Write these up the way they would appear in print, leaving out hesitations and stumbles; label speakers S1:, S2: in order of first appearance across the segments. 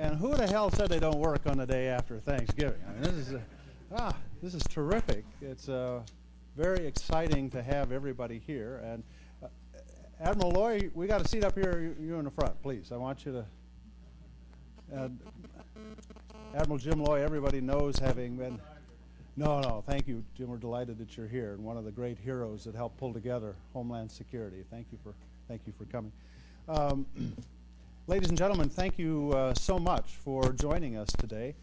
S1: And who the hell said they don't work on the day after Thanksgiving? I mean, this is terrific. It's very exciting to have everybody here. And Admiral Loy, we got a seat up here. You in the front, please. I want you to. Admiral Jim Loy, everybody knows, having been. No, thank you, Jim. We're delighted that you're here, and one of the great heroes that helped pull together Homeland Security. Thank you for coming. Ladies and gentlemen, thank you so much for joining us today.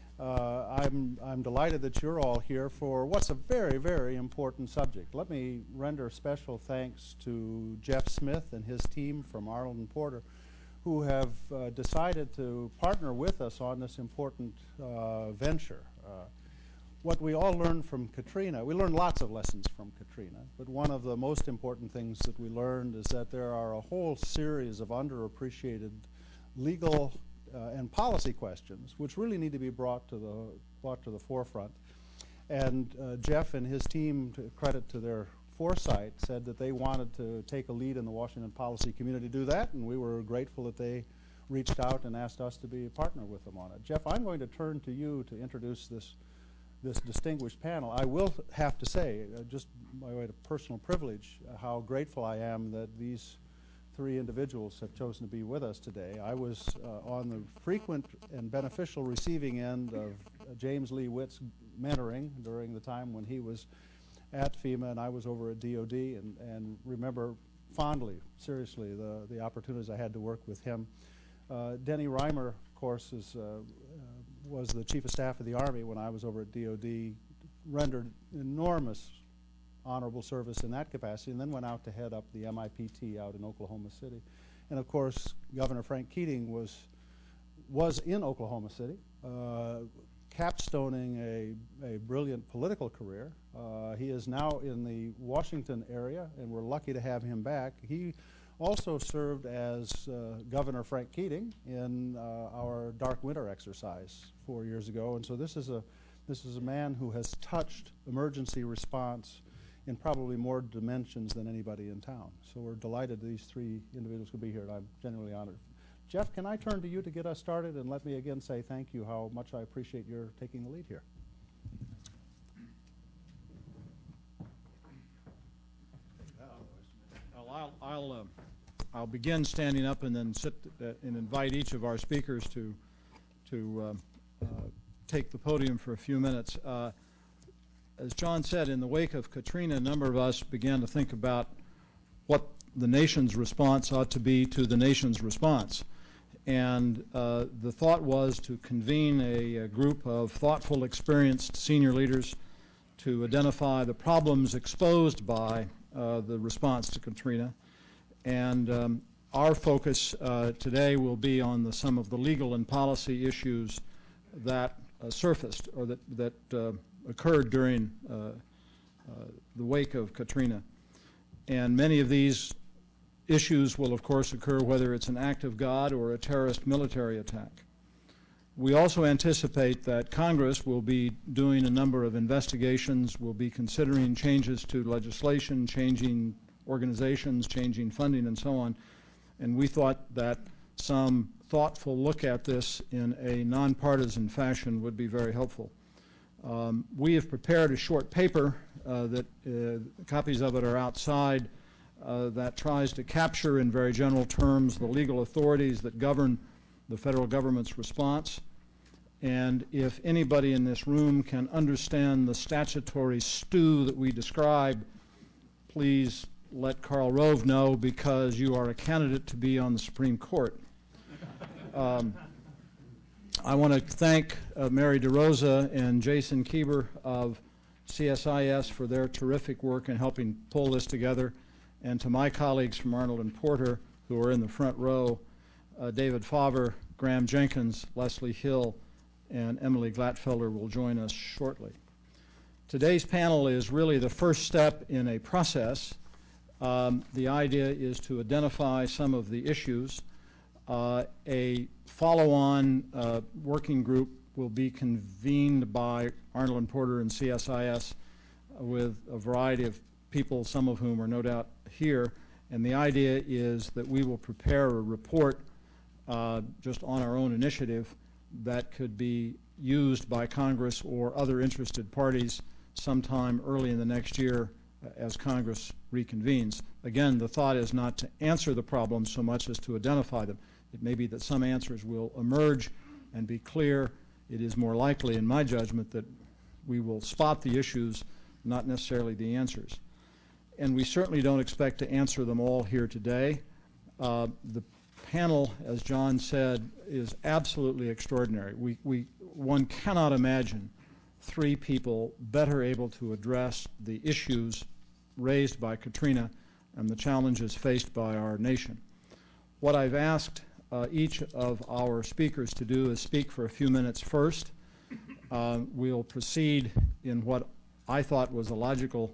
S1: I'm delighted that you're all here for what's a very, very important subject. Let me render special thanks to Jeff Smith and his team from Arnold and Porter, who have decided to partner with us on this important venture. What we all learned from Katrina, we learned lots of lessons from Katrina, but one of the most important things that we learned is that there are a whole series of underappreciated legal and policy questions which really need to be brought to the forefront. And Jeff and his team, to credit to their foresight, said that they wanted to take a lead in the Washington policy community to do that, and we were grateful that they reached out and asked us to be a partner with them on it. Jeff, I'm going to turn to you to introduce this distinguished panel. I will have to say, just by way of personal privilege, how grateful I am that these three individuals have chosen to be with us today. I was on the frequent and beneficial receiving end of James Lee Witt's mentoring during the time when he was at FEMA and I was over at DOD, and remember fondly, seriously, the opportunities I had to work with him. Denny Reimer, of course, was the Chief of Staff of the Army when I was over at DOD, rendered enormous honorable service in that capacity, and then went out to head up the MIPT out in Oklahoma City. And of course, Governor Frank Keating was in Oklahoma City, capstoning a brilliant political career. He is now in the Washington area, and we're lucky to have him back. He also served as Governor Frank Keating in our Dark Winter exercise 4 years ago, and so this is a man who has touched emergency response in probably more dimensions than anybody in town. So we're delighted these three individuals could be here, and I'm genuinely honored. Jeff, can I turn to you to get us started, and let me again say thank you, how much I appreciate your taking the lead here.
S2: Well, I'll begin standing up and then sit and invite each of our speakers to take the podium for a few minutes. As John said, in the wake of Katrina, a number of us began to think about what the nation's response ought to be to the nation's response. And the thought was to convene a group of thoughtful, experienced senior leaders to identify the problems exposed by the response to Katrina. And our focus today will be on some of the legal and policy issues that surfaced or that occurred during the wake of Katrina. And many of these issues will, of course, occur whether it's an act of God or a terrorist military attack. We also anticipate that Congress will be doing a number of investigations, will be considering changes to legislation, changing organizations, changing funding, and so on. And we thought that some thoughtful look at this in a nonpartisan fashion would be very helpful. We have prepared a short paper that copies of it are outside that tries to capture in very general terms the legal authorities that govern the federal government's response. And if anybody in this room can understand the statutory stew that we describe, please let Karl Rove know, because you are a candidate to be on the Supreme Court. I want to thank Mary DeRosa and Jason Kieber of CSIS for their terrific work in helping pull this together, and to my colleagues from Arnold and Porter who are in the front row, David Faver, Graham Jenkins, Leslie Hill, and Emily Glatfelder will join us shortly. Today's panel is really the first step in a process. The idea is to identify some of the issues. A follow-on working group will be convened by Arnold and Porter and CSIS with a variety of people, some of whom are no doubt here. And the idea is that we will prepare a report just on our own initiative that could be used by Congress or other interested parties sometime early in the next year as Congress reconvenes. Again, the thought is not to answer the problems so much as to identify them. It may be that some answers will emerge and be clear. It is more likely, in my judgment, that we will spot the issues, not necessarily the answers. And we certainly don't expect to answer them all here today. The panel, as John said, is absolutely extraordinary. One cannot imagine three people better able to address the issues raised by Katrina and the challenges faced by our nation. What I've asked each of our speakers to do is speak for a few minutes first. We'll proceed in what I thought was a logical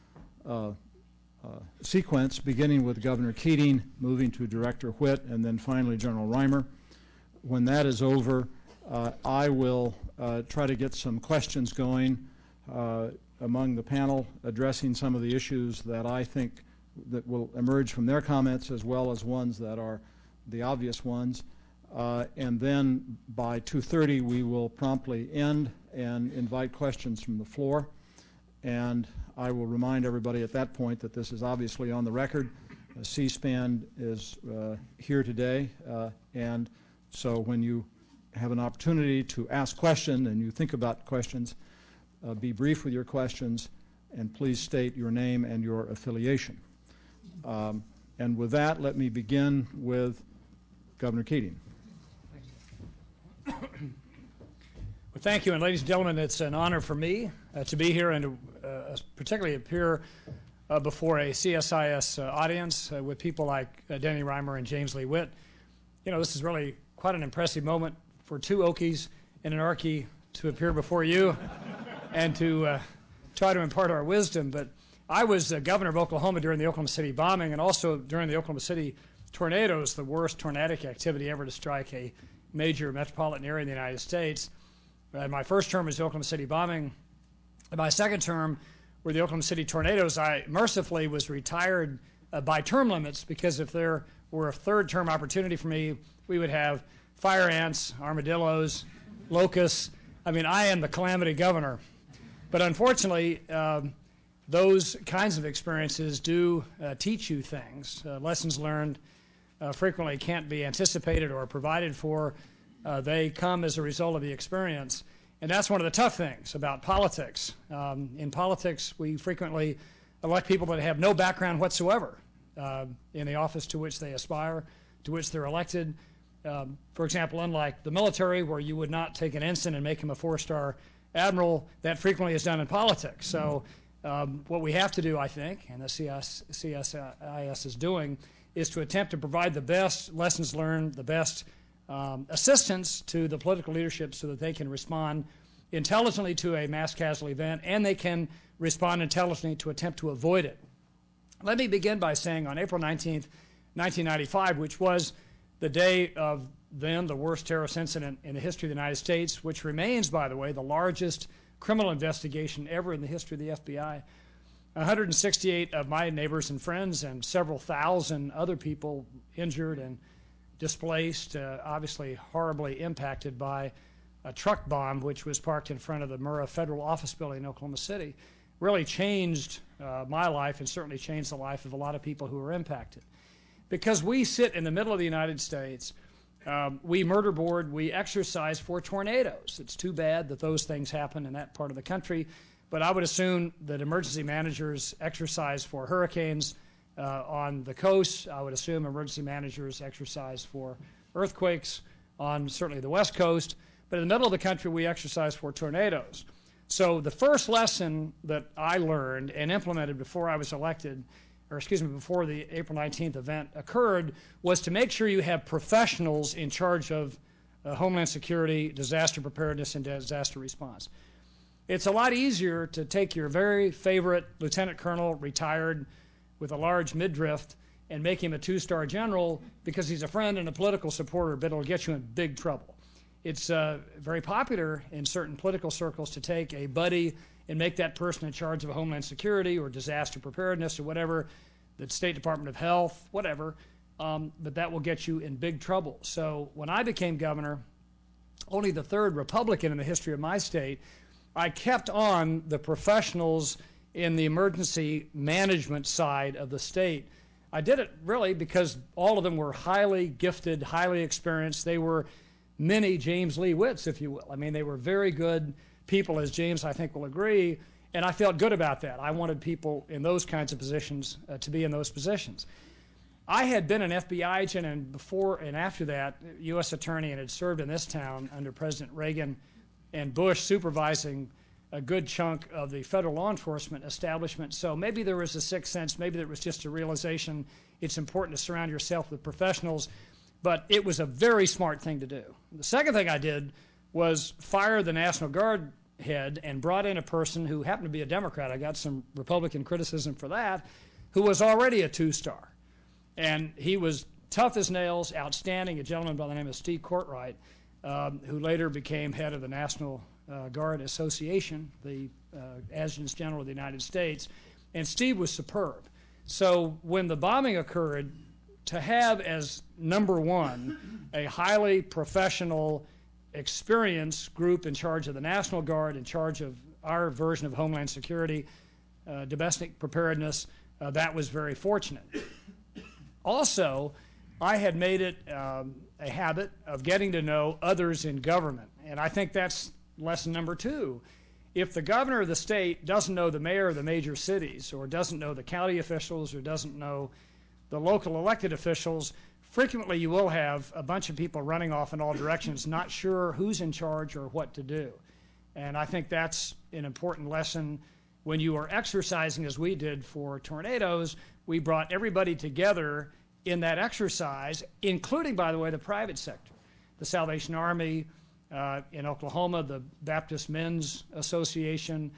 S2: sequence, beginning with Governor Keating, moving to Director Whitt, and then finally General Reimer. When that is over, I will try to get some questions going among the panel, addressing some of the issues that I think that will emerge from their comments, as well as ones that are the obvious ones. And then by 2:30 we will promptly end and invite questions from the floor. And I will remind everybody at that point that this is obviously on the record. C-SPAN is here today, and so when you have an opportunity to ask questions and you think about questions, be brief with your questions, and please state your name and your affiliation. And with that, let me begin with Governor Keating.
S3: Well, thank you, and ladies and gentlemen, it's an honor for me to be here and to particularly appear before a CSIS audience with people like Danny Reimer and James Lee Witt. You know, this is really quite an impressive moment for two Okies and an Arkie to appear before you and to try to impart our wisdom. But I was governor of Oklahoma during the Oklahoma City bombing and also during the Oklahoma City tornadoes, the worst tornadic activity ever to strike a major metropolitan area in the United States. My first term was the Oklahoma City bombing. My second term were the Oklahoma City tornadoes. I mercifully was retired by term limits, because if there were a third term opportunity for me, we would have fire ants, armadillos, locusts. I mean, I am the calamity governor. But unfortunately, those kinds of experiences do teach you things. Lessons learned frequently can't be anticipated or provided for. They come as a result of the experience. And that's one of the tough things about politics. In politics, we frequently elect people that have no background whatsoever in the office to which they aspire, to which they're elected. For example, unlike the military, where you would not take an ensign and make him a four-star admiral, that frequently is done in politics. So what we have to do, I think, and the CSIS is doing, is to attempt to provide the best lessons learned, the best assistance to the political leadership so that they can respond intelligently to a mass casualty event, and they can respond intelligently to attempt to avoid it. Let me begin by saying on April 19th, 1995, which was the day of then the worst terrorist incident in the history of the United States, which remains, by the way, the largest criminal investigation ever in the history of the FBI. 168 of my neighbors and friends and several thousand other people injured and displaced, obviously horribly impacted by a truck bomb which was parked in front of the Murrah Federal Office Building in Oklahoma City. Really changed my life and certainly changed the life of a lot of people who were impacted. Because we sit in the middle of the United States, we murder board, we exercise for tornadoes. It's too bad that those things happen in that part of the country, but I would assume that emergency managers exercise for hurricanes on the coast. I would assume emergency managers exercise for earthquakes on certainly the West Coast, but in the middle of the country we exercise for tornadoes. So the first lesson that I learned and implemented before I was elected, or excuse me, before the April 19th event occurred, was to make sure you have professionals in charge of Homeland Security, disaster preparedness, and disaster response. It's a lot easier to take your very favorite lieutenant colonel, retired, with a large midriff, and make him a two-star general because he's a friend and a political supporter, but it'll get you in big trouble. It's very popular in certain political circles to take a buddy and make that person in charge of Homeland Security or disaster preparedness or whatever, the State Department of Health, whatever. but that will get you in big trouble. So when I became governor, only the third Republican in the history of my state, I kept on the professionals in the emergency management side of the state. I did it really because all of them were highly gifted, highly experienced. They were mini James Lee Witts, if you will. I mean, they were very good people, as James, I think, will agree, and I felt good about that. I wanted people in those kinds of positions to be in those positions. I had been an FBI agent, and before and after that, U.S. attorney, and had served in this town under President Reagan and Bush, supervising a good chunk of the federal law enforcement establishment. So maybe there was a sixth sense, maybe there was just a realization it's important to surround yourself with professionals, but it was a very smart thing to do. The second thing I did was fire the National Guard head and brought in a person who happened to be a Democrat. I got some Republican criticism for that, who was already a two-star. And he was tough as nails, outstanding, a gentleman by the name of Steve Courtright, who later became head of the National Guard Association, the Adjutant General of the United States. And Steve was superb. So when the bombing occurred, to have as number one a highly professional, experienced group in charge of the National Guard, in charge of our version of Homeland Security, domestic preparedness, that was very fortunate. Also, I had made it a habit of getting to know others in government, and I think that's lesson number two. If the governor of the state doesn't know the mayor of the major cities, or doesn't know the county officials, or doesn't know the local elected officials, frequently you will have a bunch of people running off in all directions, not sure who's in charge or what to do. And I think that's an important lesson. When you are exercising, as we did for tornadoes, we brought everybody together in that exercise, including, by the way, the private sector. The Salvation Army in Oklahoma, the Baptist Men's Association,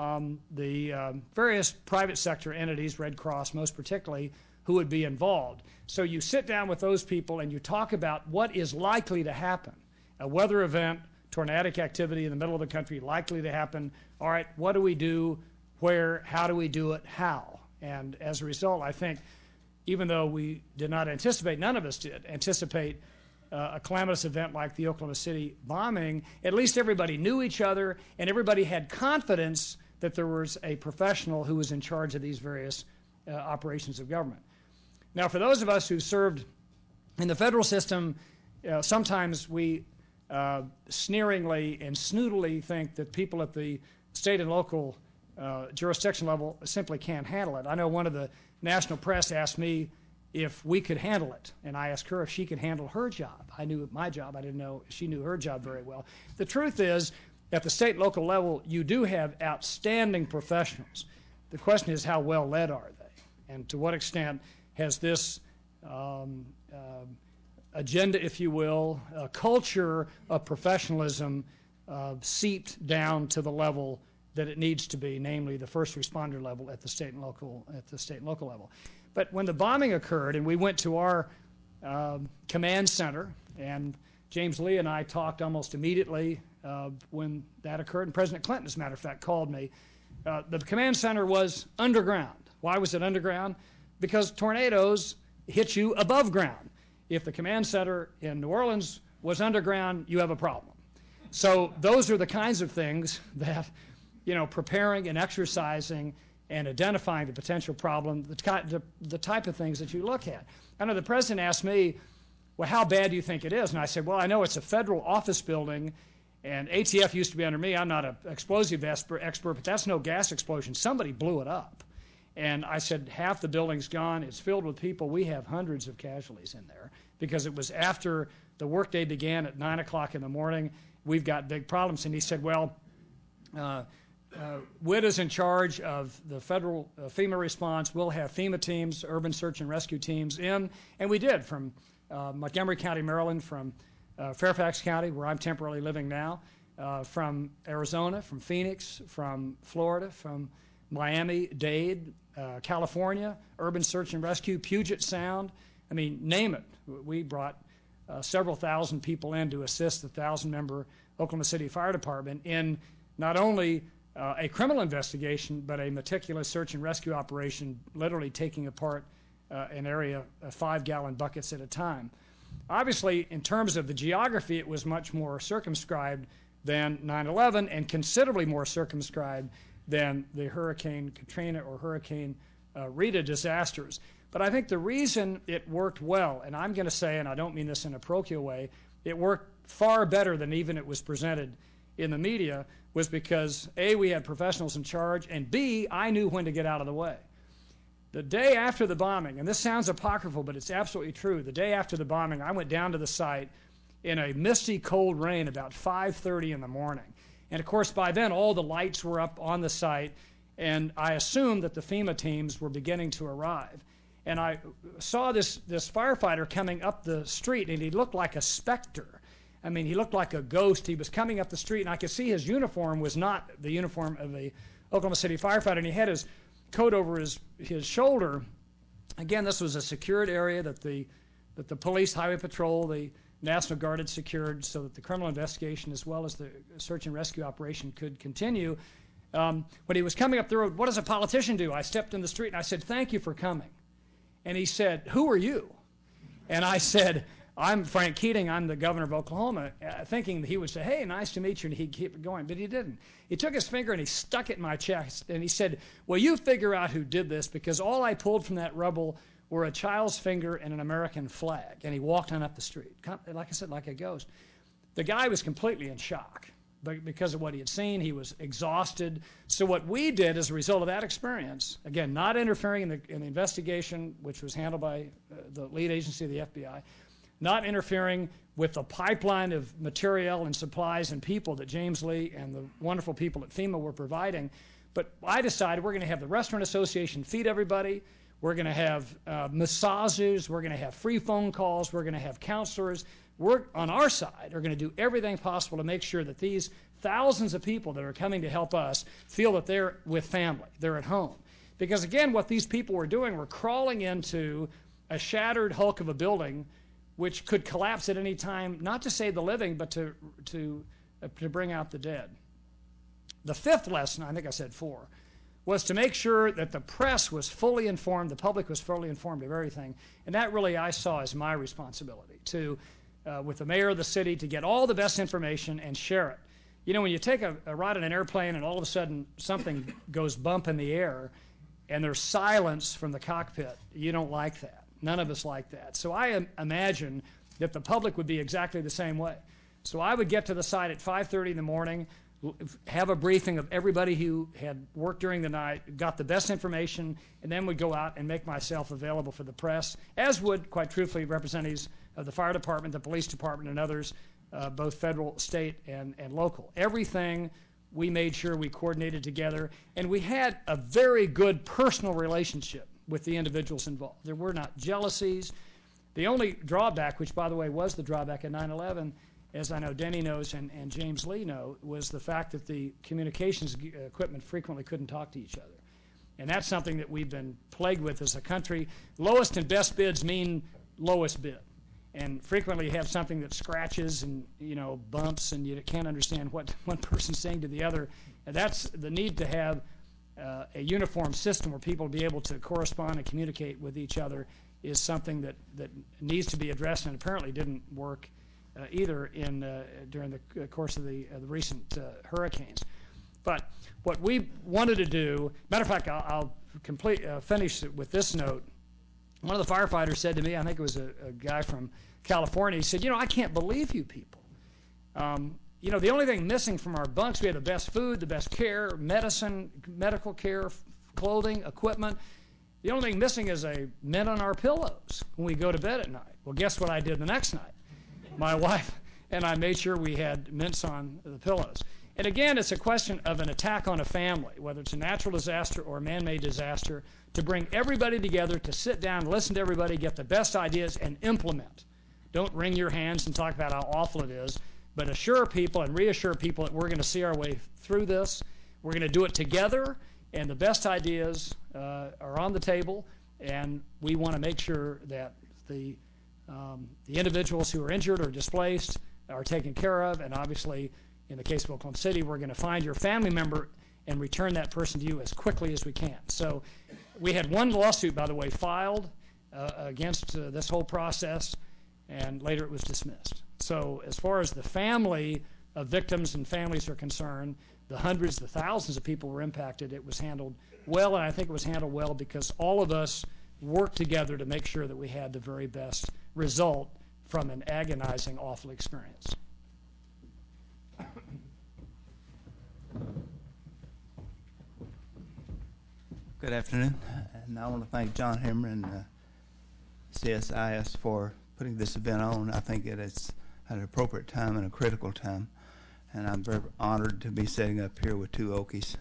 S3: the various private sector entities, Red Cross most particularly, who would be involved. So you sit down with those people and you talk about what is likely to happen. A weather event, tornadic activity in the middle of the country likely to happen. All right, what do we do? Where? How do we do it? How? And as a result, I think, even though we did not anticipate, none of us did anticipate a calamitous event like the Oklahoma City bombing, at least everybody knew each other and everybody had confidence that there was a professional who was in charge of these various operations of government. Now, for those of us who served in the federal system, sometimes we sneeringly and snootily think that people at the state and local jurisdiction level simply can't handle it. I know one of the national press asked me if we could handle it, and I asked her if she could handle her job. I knew my job. I didn't know she knew her job very well. The truth is, at the state and local level, you do have outstanding professionals. The question is, how well led are they? And to what extent has this agenda, if you will, a culture of professionalism seeped down to the level that it needs to be, namely the first responder level at the state and local level. But when the bombing occurred, and we went to our command center, and James Lee and I talked almost immediately when that occurred, and President Clinton, as a matter of fact, called me. The command center was underground. Why was it underground? Because tornadoes hit you above ground. If the command center in New Orleans was underground, you have a problem. So those are the kinds of things that, preparing and exercising and identifying the potential problem, the type of things that you look at. I know the president asked me, well, how bad do you think it is? And I said, well, I know it's a federal office building, and ATF used to be under me. I'm not an explosive expert, but that's no gas explosion. Somebody blew it up. And I said, half the building's gone. It's filled with people. We have hundreds of casualties in there because it was after the workday began at 9 o'clock in the morning. We've got big problems. And he said, well, WIT is in charge of the federal FEMA response. We'll have FEMA teams, urban search and rescue teams in. And we did, from Montgomery County, Maryland, from Fairfax County, where I'm temporarily living now, from Arizona, from Phoenix, from Florida, from Miami, Dade, California, urban search and rescue, Puget Sound. I mean, name it. We brought several thousand people in to assist the 1,000-member Oklahoma City Fire Department in not only a criminal investigation, but a meticulous search and rescue operation, literally taking apart an area of 5-gallon buckets at a time. Obviously, in terms of the geography, it was much more circumscribed than 9/11 and considerably more circumscribed than the Hurricane Katrina or Hurricane Rita disasters. But I think the reason it worked well, and I'm going to say, and I don't mean this in a parochial way, it worked far better than even it was presented in the media, was because A, we had professionals in charge, and B, I knew when to get out of the way. The day after the bombing, and this sounds apocryphal, but it's absolutely true, the day after the bombing, I went down to the site in a misty, cold rain about 5:30 in the morning. And of course, by then, all the lights were up on the site, and I assumed that the FEMA teams were beginning to arrive. And I saw this firefighter coming up the street, and he looked like a specter. I mean, he looked like a ghost. He was coming up the street, and I could see his uniform was not the uniform of a Oklahoma City firefighter, and he had his coat over his shoulder. Again, this was a secured area that the police, highway patrol, the National Guard had secured so that the criminal investigation as well as the search and rescue operation could continue. When he was coming up the road, what does a politician do? I stepped in the street and I said, "Thank you for coming." And he said, "Who are you?" And I said, "I'm Frank Keating. I'm the governor of Oklahoma," thinking that he would say, "Hey, nice to meet you," and he'd keep it going. But he didn't. He took his finger and he stuck it in my chest, and he said, "Well, you figure out who did this, because all I pulled from that rubble were a child's finger and an American flag." And he walked on up the street, like I said, like a ghost. The guy was completely in shock because of what he had seen. He was exhausted. So what we did as a result of that experience, again, not interfering in the investigation, which was handled by the lead agency of the FBI, not interfering with the pipeline of material and supplies and people that James Lee and the wonderful people at FEMA were providing. But I decided we're going to have the Restaurant Association feed everybody. We're going to have massages. We're going to have free phone calls. We're going to have counselors. We're, on our side, are going to do everything possible to make sure that these thousands of people that are coming to help us feel that they're with family, they're at home. Because, again, what these people were doing were crawling into a shattered hulk of a building which could collapse at any time, not to save the living, but to bring out the dead. The fifth lesson, I think I said 4, was to make sure that the press was fully informed, the public was fully informed of everything. And that really I saw as my responsibility, with the mayor of the city, to get all the best information and share it. You know, when you take a ride in an airplane and all of a sudden something goes bump in the air and there's silence from the cockpit, you don't like that. None of us like that. So I imagine that the public would be exactly the same way. So I would get to the site at 5:30 in the morning, have a briefing of everybody who had worked during the night, got the best information, and then would go out and make myself available for the press, as would, quite truthfully, representatives of the fire department, the police department, and others, both federal, state, and local. Everything we made sure we coordinated together, and we had a very good personal relationship with the individuals involved. There were not jealousies. The only drawback, which, by the way, was the drawback at 9/11, as I know Denny knows and James Lee know, was the fact that the communications equipment frequently couldn't talk to each other. And that's something that we've been plagued with as a country. Lowest and best bids mean lowest bid. And frequently you have something that scratches and, bumps, and you can't understand what one person's saying to the other. And that's the need to have a uniform system where people will be able to correspond and communicate with each other is something that needs to be addressed, and apparently didn't work either during the course of the recent hurricanes. But what we wanted to do, matter of fact, I'll finish with this note. One of the firefighters said to me, I think it was a guy from California, he said, "I can't believe you people. The only thing missing from our bunks, we have the best food, the best care, medicine, medical care, clothing, equipment. The only thing missing is a mint on our pillows when we go to bed at night." Well, guess what I did the next night? My wife and I made sure we had mints on the pillows. And again, it's a question of an attack on a family, whether it's a natural disaster or a man-made disaster, to bring everybody together, to sit down, listen to everybody, get the best ideas, and implement. Don't wring your hands and talk about how awful it is, but assure people and reassure people that we're going to see our way through this. We're going to do it together, and the best ideas are on the table, and we want to make sure that the individuals who are injured or displaced are taken care of, and obviously, in the case of Oklahoma City, we're going to find your family member and return that person to you as quickly as we can. So we had one lawsuit, by the way, filed against this whole process, and later it was dismissed. So as far as the family of victims and families are concerned, the hundreds, the thousands of people were impacted, it was handled well, and I think it was handled well because all of us worked together to make sure that we had the very best result from an agonizing, awful experience.
S4: Good afternoon, and I want to thank John Hemmer and CSIS for putting this event on. I think it is at an appropriate time and a critical time, and I'm very honored to be sitting up here with two Okies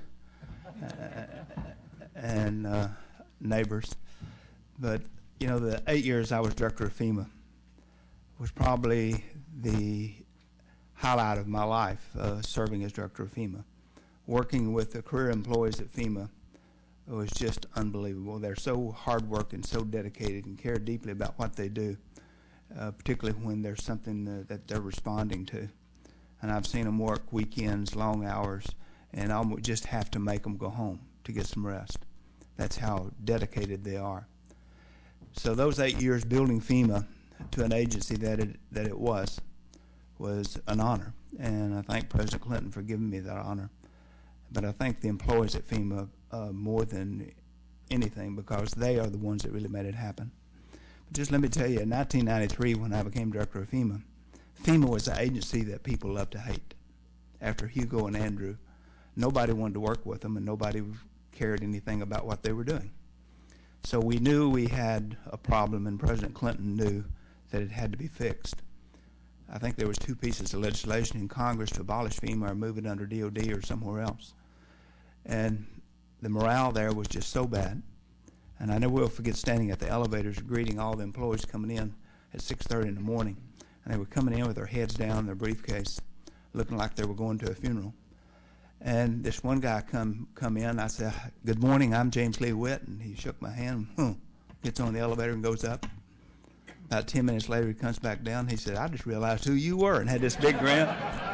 S4: and neighbors. But, you know, the 8 years I was director of FEMA was probably the highlight of my life, serving as director of FEMA. Working with the career employees at FEMA was just unbelievable. They're so hardworking, so dedicated, and care deeply about what they do, particularly when there's something that they're responding to. And I've seen them work weekends, long hours, and I just have to make them go home to get some rest. That's how dedicated they are. So those 8 years building FEMA to an agency that it was an honor, and I thank President Clinton for giving me that honor. But I thank the employees at FEMA more than anything, because they are the ones that really made it happen. But just let me tell you, in 1993, when I became director of FEMA, FEMA was the agency that people loved to hate. After Hugo and Andrew, nobody wanted to work with them, and nobody cared anything about what they were doing. So we knew we had a problem, and President Clinton knew that it had to be fixed. I think there was 2 pieces of legislation in Congress to abolish FEMA or move it under DOD or somewhere else. And the morale there was just so bad. And I never will forget standing at the elevators greeting all the employees coming in at 6:30 in the morning. And they were coming in with their heads down, their briefcase, looking like they were going to a funeral. And this one guy come in. I said, "Good morning, I'm James Lee Witt." And he shook my hand, gets on the elevator and goes up. About 10 minutes later, he comes back down. He said, "I just realized who you were," and had this big grin.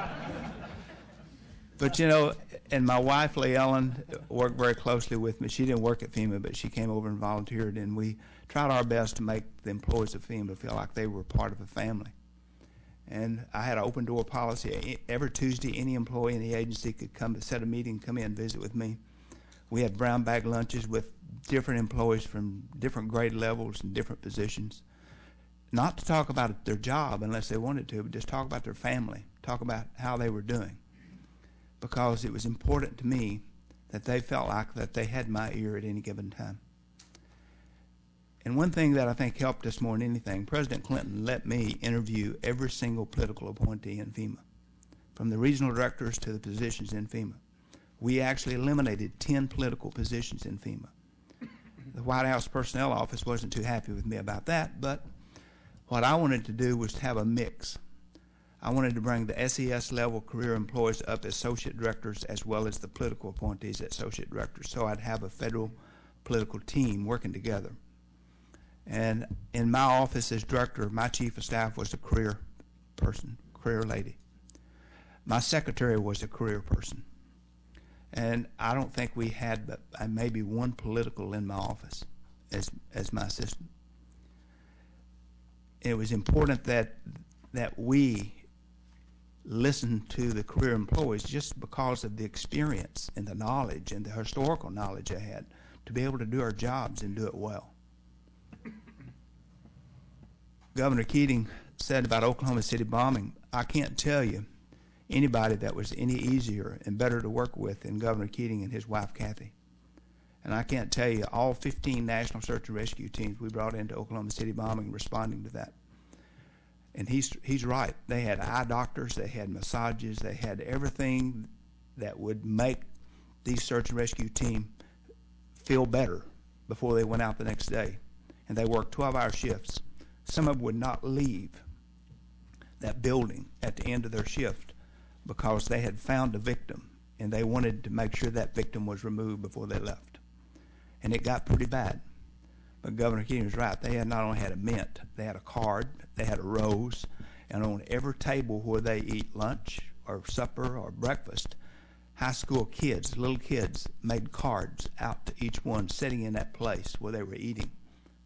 S4: But, you know, and my wife, Leigh Ellen, worked very closely with me. She didn't work at FEMA, but she came over and volunteered, and we tried our best to make the employees of FEMA feel like they were part of a family. And I had an open door policy. Every Tuesday, any employee in the agency could come, set a meeting, come in and visit with me. We had brown bag lunches with different employees from different grade levels and different positions. Not to talk about their job unless they wanted to, but just talk about their family, talk about how they were doing. Because it was important to me that they felt like that they had my ear at any given time. And one thing that I think helped us more than anything, President Clinton let me interview every single political appointee in FEMA, from the regional directors to the positions in FEMA. We actually eliminated 10 political positions in FEMA. The White House Personnel Office wasn't too happy with me about that, but what I wanted to do was to have a mix. I wanted to bring the SES level career employees up as associate directors, as well as the political appointees as associate directors, so I'd have a federal political team working together. And in my office as director, my chief of staff was a career person, career lady. My secretary was a career person. And I don't think we had but maybe one political in my office as my assistant. It was important that we listen to the career employees just because of the experience and the knowledge and the historical knowledge they had to be able to do our jobs and do it well. Governor Keating said about Oklahoma City bombing, I can't tell you anybody that was any easier and better to work with than Governor Keating and his wife Kathy. And I can't tell you all 15 National Search and Rescue teams we brought into Oklahoma City bombing responding to that. And he's right. They had eye doctors, they had massages, they had everything that would make these search and rescue team feel better before they went out the next day. And they worked 12-hour shifts. Some of them would not leave that building at the end of their shift because they had found a victim and they wanted to make sure that victim was removed before they left. And it got pretty bad. But Governor Keating was right. They had not only had a mint, they had a card, they had a rose, and on every table where they eat lunch or supper or breakfast, high school kids, little kids, made cards out to each one sitting in that place where they were eating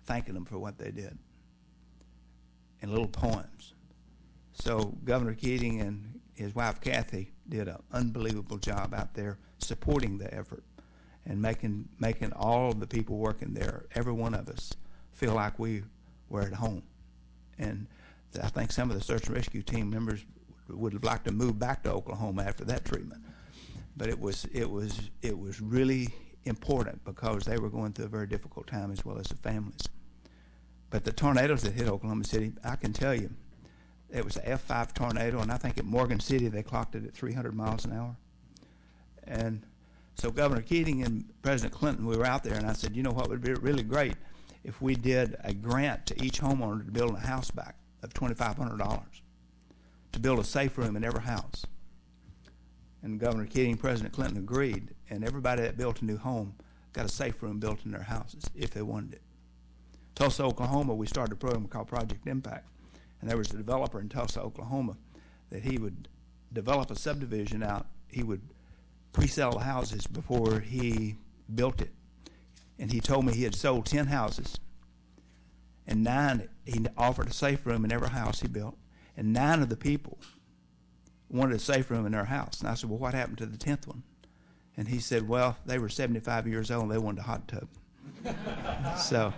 S4: thanking them for what they did in little poems. So Governor Keating and his wife Kathy did an unbelievable job out there supporting the effort and making all the people working there, every one of us, feel like we were at home. And I think some of the search and rescue team members would have liked to move back to Oklahoma after that treatment. But it was really important because they were going through a very difficult time, as well as the families. But the tornadoes that hit Oklahoma City, I can tell you, it was an F5 tornado, and I think at Morgan City they clocked it at 300 miles an hour. And so Governor Keating and President Clinton, we were out there, and I said, you know what would be really great if we did a grant to each homeowner to build a house back of $2,500 to build a safe room in every house. And Governor Keating and President Clinton agreed, and everybody that built a new home got a safe room built in their houses if they wanted it. Tulsa, Oklahoma, we started a program called Project Impact, and there was a developer in Tulsa, Oklahoma, that he would develop a subdivision out. He would pre-sell the houses before he built it. And he told me he had sold 10 houses, and 9, he offered a safe room in every house he built, and 9 of the people wanted a safe room in their house. And I said, well, what happened to the 10th one? And he said, well, they were 75 years old and they wanted a hot tub. So,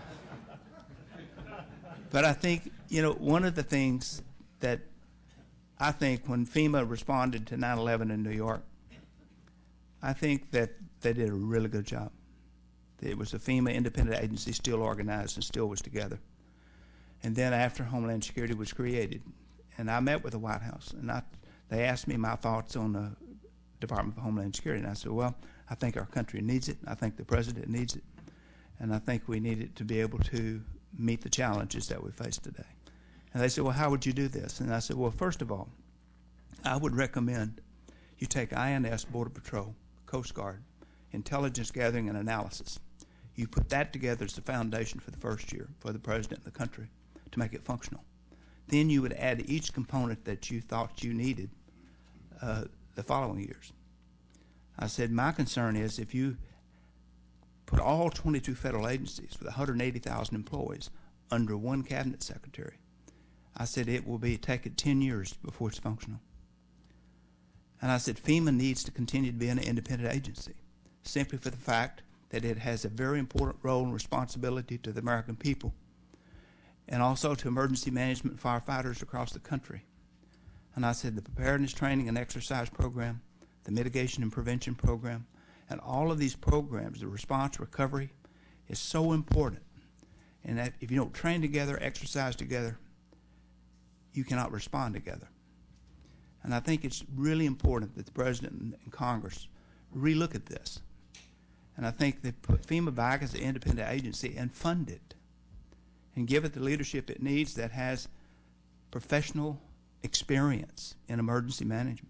S4: but I think, you know, one of the things that I think when FEMA responded to 9/11 in New York, I think that they did a really good job. It was a FEMA independent agency, still organized and still was together. And then after Homeland Security was created, and I met with the White House, and they asked me my thoughts on the Department of Homeland Security, and I said, well, I think our country needs it. I think the president needs it. And I think we need it to be able to meet the challenges that we face today. And they said, well, how would you do this? And I said, well, first of all, I would recommend you take INS, Border Patrol, Coast Guard, intelligence gathering and analysis. You put that together as the foundation for the first year for the president and the country to make it functional. Then you would add each component that you thought you needed the following years. I said, my concern is if you put all 22 federal agencies with 180,000 employees under one cabinet secretary, I said it will take it 10 years before it's functional. And I said FEMA needs to continue to be an independent agency, simply for the fact that it has a very important role and responsibility to the American people and also to emergency management firefighters across the country. And I said the preparedness training and exercise program, the mitigation and prevention program, and all of these programs, the response recovery, is so important. And that if you don't train together, exercise together, you cannot respond together. And I think it's really important that the President and Congress relook at this. And I think they put FEMA back as an independent agency and fund it and give it the leadership it needs that has professional experience in emergency management.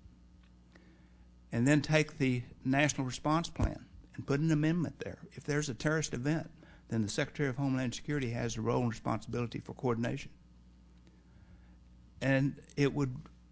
S4: And then take the National Response Plan and put an amendment there. If there's a terrorist event, then the Secretary of Homeland Security has a role and responsibility for coordination. And it would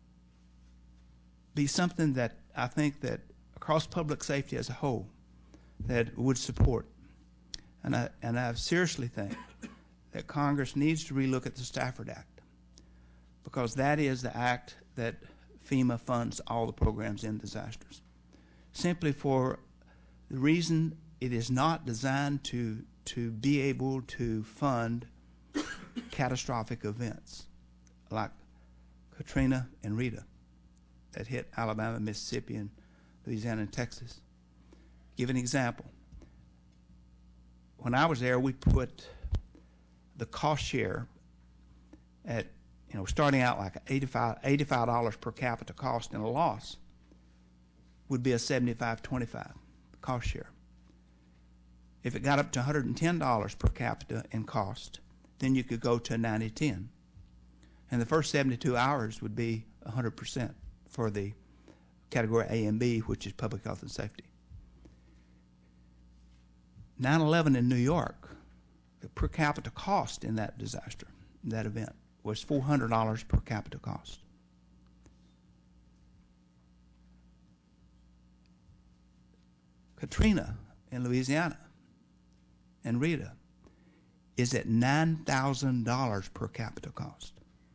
S4: be something that I think that across public safety as a whole that would support. And I seriously think that Congress needs to relook at the Stafford Act, because that is the act that FEMA funds all the programs in disasters. Simply for the reason it is not designed to be able to fund catastrophic events like Katrina and Rita that hit Alabama, Mississippi, and Louisiana and Texas. Give an example. When I was there, we put the cost share at, starting out like $85 per capita cost, and a loss would be a $75-25 cost share. If it got up to $110 per capita in cost, then you could go to 90-10. And the first 72 hours would be 100% for the category A and B, which is public health and safety. 9/11 in New York, the per capita cost in that disaster, that event, was $400 per capita cost. Katrina in Louisiana and Rita, is at $9,000 per capita cost.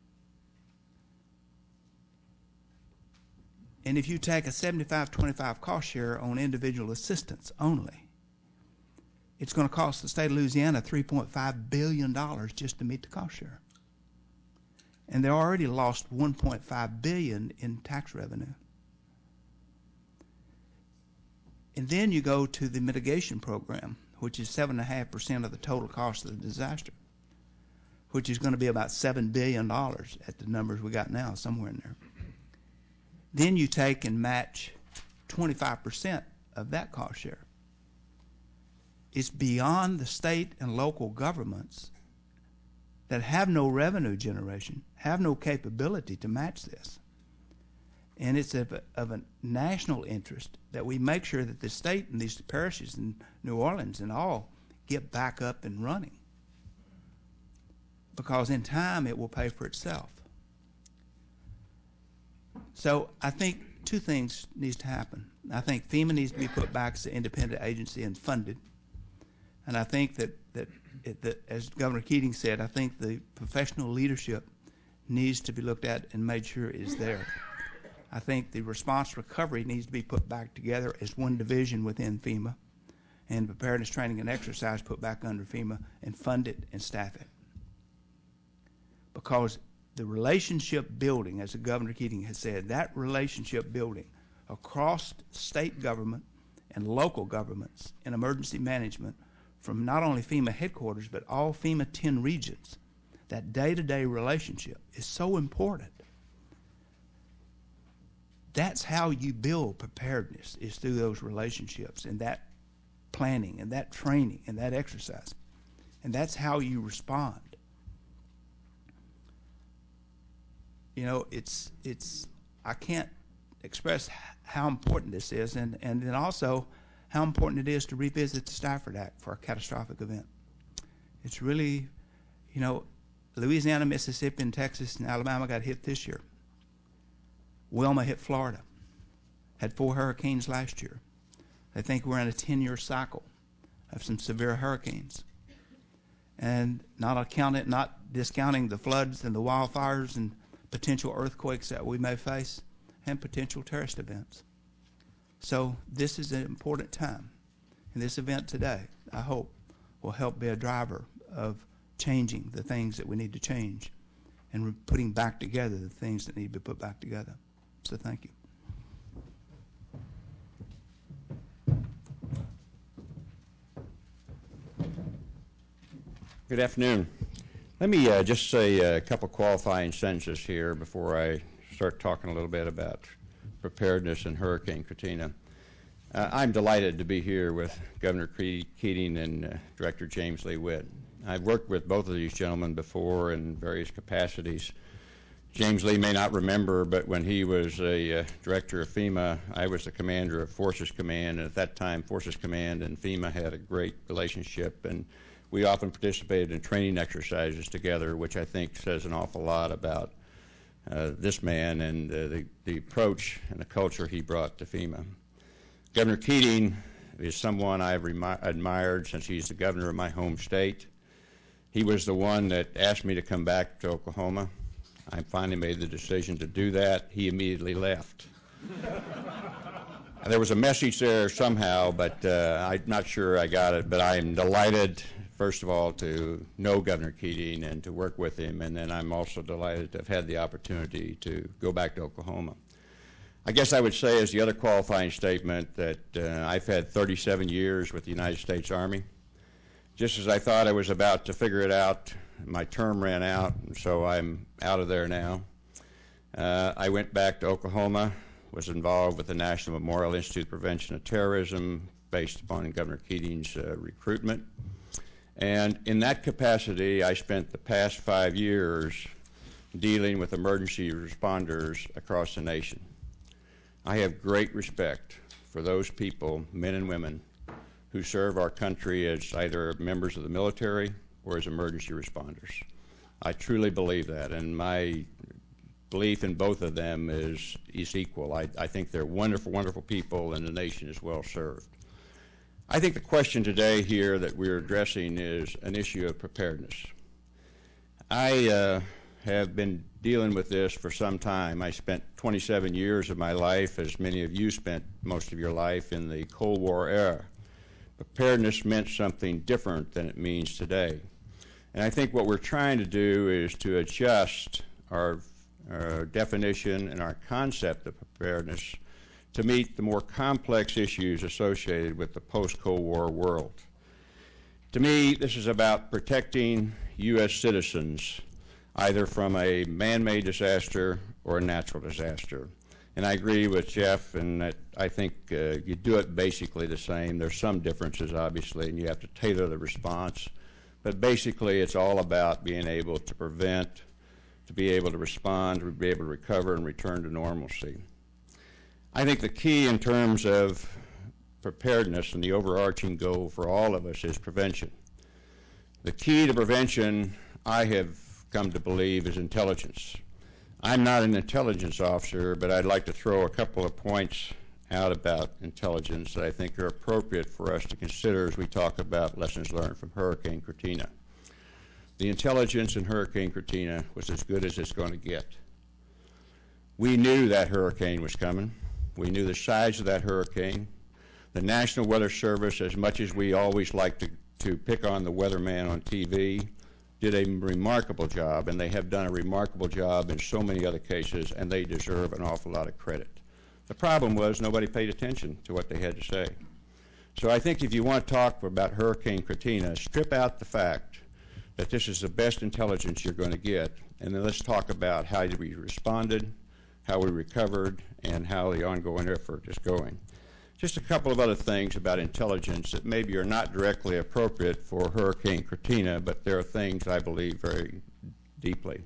S4: And if you take a 75-25 cost share on individual assistance only, it's going to cost the state of Louisiana $3.5 billion just to meet the cost share. And they already lost $1.5 billion in tax revenue. And then you go to the mitigation program, which is 7.5% of the total cost of the disaster, which is going to be about $7 billion at the numbers we got now, somewhere in there. Then you take and match 25% of that cost share. It's beyond the state and local governments that have no revenue generation, have no capability to match this. And it's of a national interest that we make sure that the state and these parishes in New Orleans and all get back up and running. Because in time it will pay for itself. So I think two things needs to happen. I think FEMA needs to be put back as an independent agency and funded. And I think that as Governor Keating said, I think the professional leadership needs to be looked at and made sure is there. I think the response recovery needs to be put back together as one division within FEMA, and preparedness training and exercise put back under FEMA and fund it and staff it. Because the relationship building, as Governor Keating has said, that relationship building across state government and local governments in emergency management from not only FEMA headquarters but all FEMA 10 regions, that day-to-day relationship is so important. That's how you build preparedness, is through those relationships and that planning and that training and that exercise. And that's how you respond. You know, I can't express how important this is, and then also how important it is to revisit the Stafford Act for a catastrophic event. It's really, you know, Louisiana, Mississippi, and Texas and Alabama got hit this year. Wilma hit Florida, had 4 hurricanes last year. They think we're in a 10-year cycle of some severe hurricanes. And not discounting the floods and the wildfires and potential earthquakes that we may face and potential terrorist events. So this is an important time. And this event today, I hope, will help be a driver of changing the things that we need to change and putting back together the things that need to be put back together. So thank you.
S5: Good afternoon. Let me just say a couple qualifying sentences here before I start talking a little bit about preparedness and Hurricane Katrina. I'm delighted to be here with Governor Keating and Director James Lee Witt. I've worked with both of these gentlemen before in various capacities. James Lee may not remember, but when he was a director of FEMA, I was the commander of Forces Command, and at that time Forces Command and FEMA had a great relationship, and we often participated in training exercises together, which I think says an awful lot about this man and the approach and the culture he brought to FEMA. Governor Keating is someone I've admired since he's the governor of my home state. He was the one that asked me to come back to Oklahoma. I finally made the decision to do that. He immediately left. There was a message there somehow, but I'm not sure I got it. But I am delighted, first of all, to know Governor Keating and to work with him, and then I'm also delighted to have had the opportunity to go back to Oklahoma. I guess I would say as the other qualifying statement that I've had 37 years with the United States Army. Just as I thought I was about to figure it out, my term ran out, and so I'm out of there now. I went back to Oklahoma, was involved with the National Memorial Institute of Prevention of Terrorism based upon Governor Keating's recruitment. And in that capacity, I spent the past 5 years dealing with emergency responders across the nation. I have great respect for those people, men and women, who serve our country as either members of the military or as emergency responders. I truly believe that, and my belief in both of them is equal. I think they're wonderful, wonderful people, and the nation is well served. I think the question today here that we're addressing is an issue of preparedness. I have been dealing with this for some time. I spent 27 years of my life, as many of you spent most of your life, in the Cold War era. Preparedness meant something different than it means today. And I think what we're trying to do is to adjust our definition and our concept of preparedness to meet the more complex issues associated with the post-Cold War world. To me, this is about protecting U.S. citizens either from a man-made disaster or a natural disaster. And I agree with Jeff in that I think you do it basically the same. There's some differences, obviously, and you have to tailor the response. But basically, it's all about being able to prevent, to be able to respond, to be able to recover and return to normalcy. I think the key in terms of preparedness and the overarching goal for all of us is prevention. The key to prevention, I have come to believe, is intelligence. I'm not an intelligence officer, but I'd like to throw a couple of points out about intelligence that I think are appropriate for us to consider as we talk about lessons learned from Hurricane Katrina. The intelligence in Hurricane Katrina was as good as it's going to get. We knew that hurricane was coming. We knew the size of that hurricane. The National Weather Service, as much as we always like to pick on the weatherman on TV, did a remarkable job, and they have done a remarkable job in so many other cases, and they deserve an awful lot of credit. The problem was nobody paid attention to what they had to say. So I think if you want to talk about Hurricane Katrina, strip out the fact that this is the best intelligence you're going to get, and then let's talk about how we responded, how we recovered, and how the ongoing effort is going. Just a couple of other things about intelligence that maybe are not directly appropriate for Hurricane Katrina, but there are things I believe very deeply.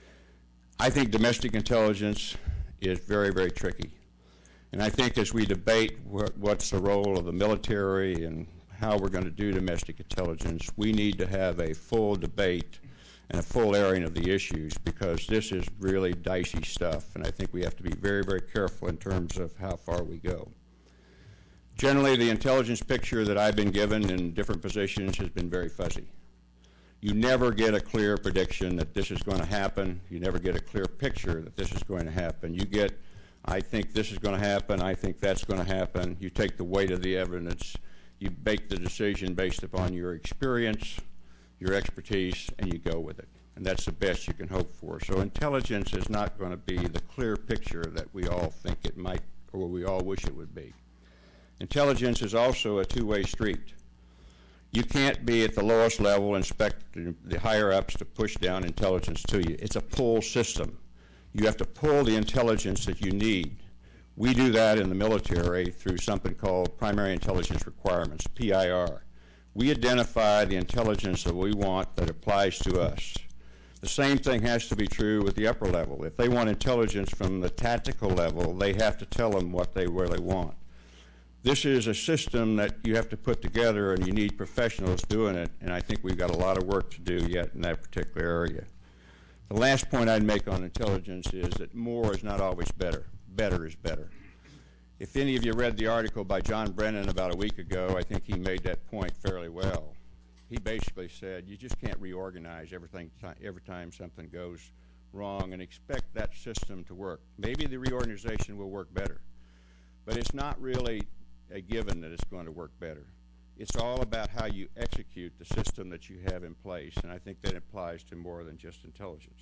S5: I think domestic intelligence is very, very tricky. And I think as we debate what's the role of the military and how we're going to do domestic intelligence, we need to have a full debate and a full airing of the issues, because this is really dicey stuff, and I think we have to be very, very careful in terms of how far we go. Generally, the intelligence picture that I've been given in different positions has been very fuzzy. You never get a clear prediction that this is going to happen. You never get a clear picture that this is going to happen. You get, I think this is going to happen, I think that's going to happen. You take the weight of the evidence. You make the decision based upon your experience, your expertise, and you go with it. And that's the best you can hope for. So intelligence is not going to be the clear picture that we all think it might, or we all wish it would be. Intelligence is also a two-way street. You can't be at the lowest level and expect the higher-ups to push down intelligence to you. It's a pull system. You have to pull the intelligence that you need. We do that in the military through something called Primary Intelligence Requirements, PIR. We identify the intelligence that we want that applies to us. The same thing has to be true with the upper level. If they want intelligence from the tactical level, they have to tell them what they really want. This is a system that you have to put together, and you need professionals doing it, and I think we've got a lot of work to do yet in that particular area. The last point I'd make on intelligence is that more is not always better. Better is better. If any of you read the article by John Brennan about a week ago, I think he made that point fairly well. He basically said you just can't reorganize every time something goes wrong and expect that system to work. Maybe the reorganization will work better, but it's not really a given that it's going to work better. It's all about how you execute the system that you have in place, and I think that applies to more than just intelligence.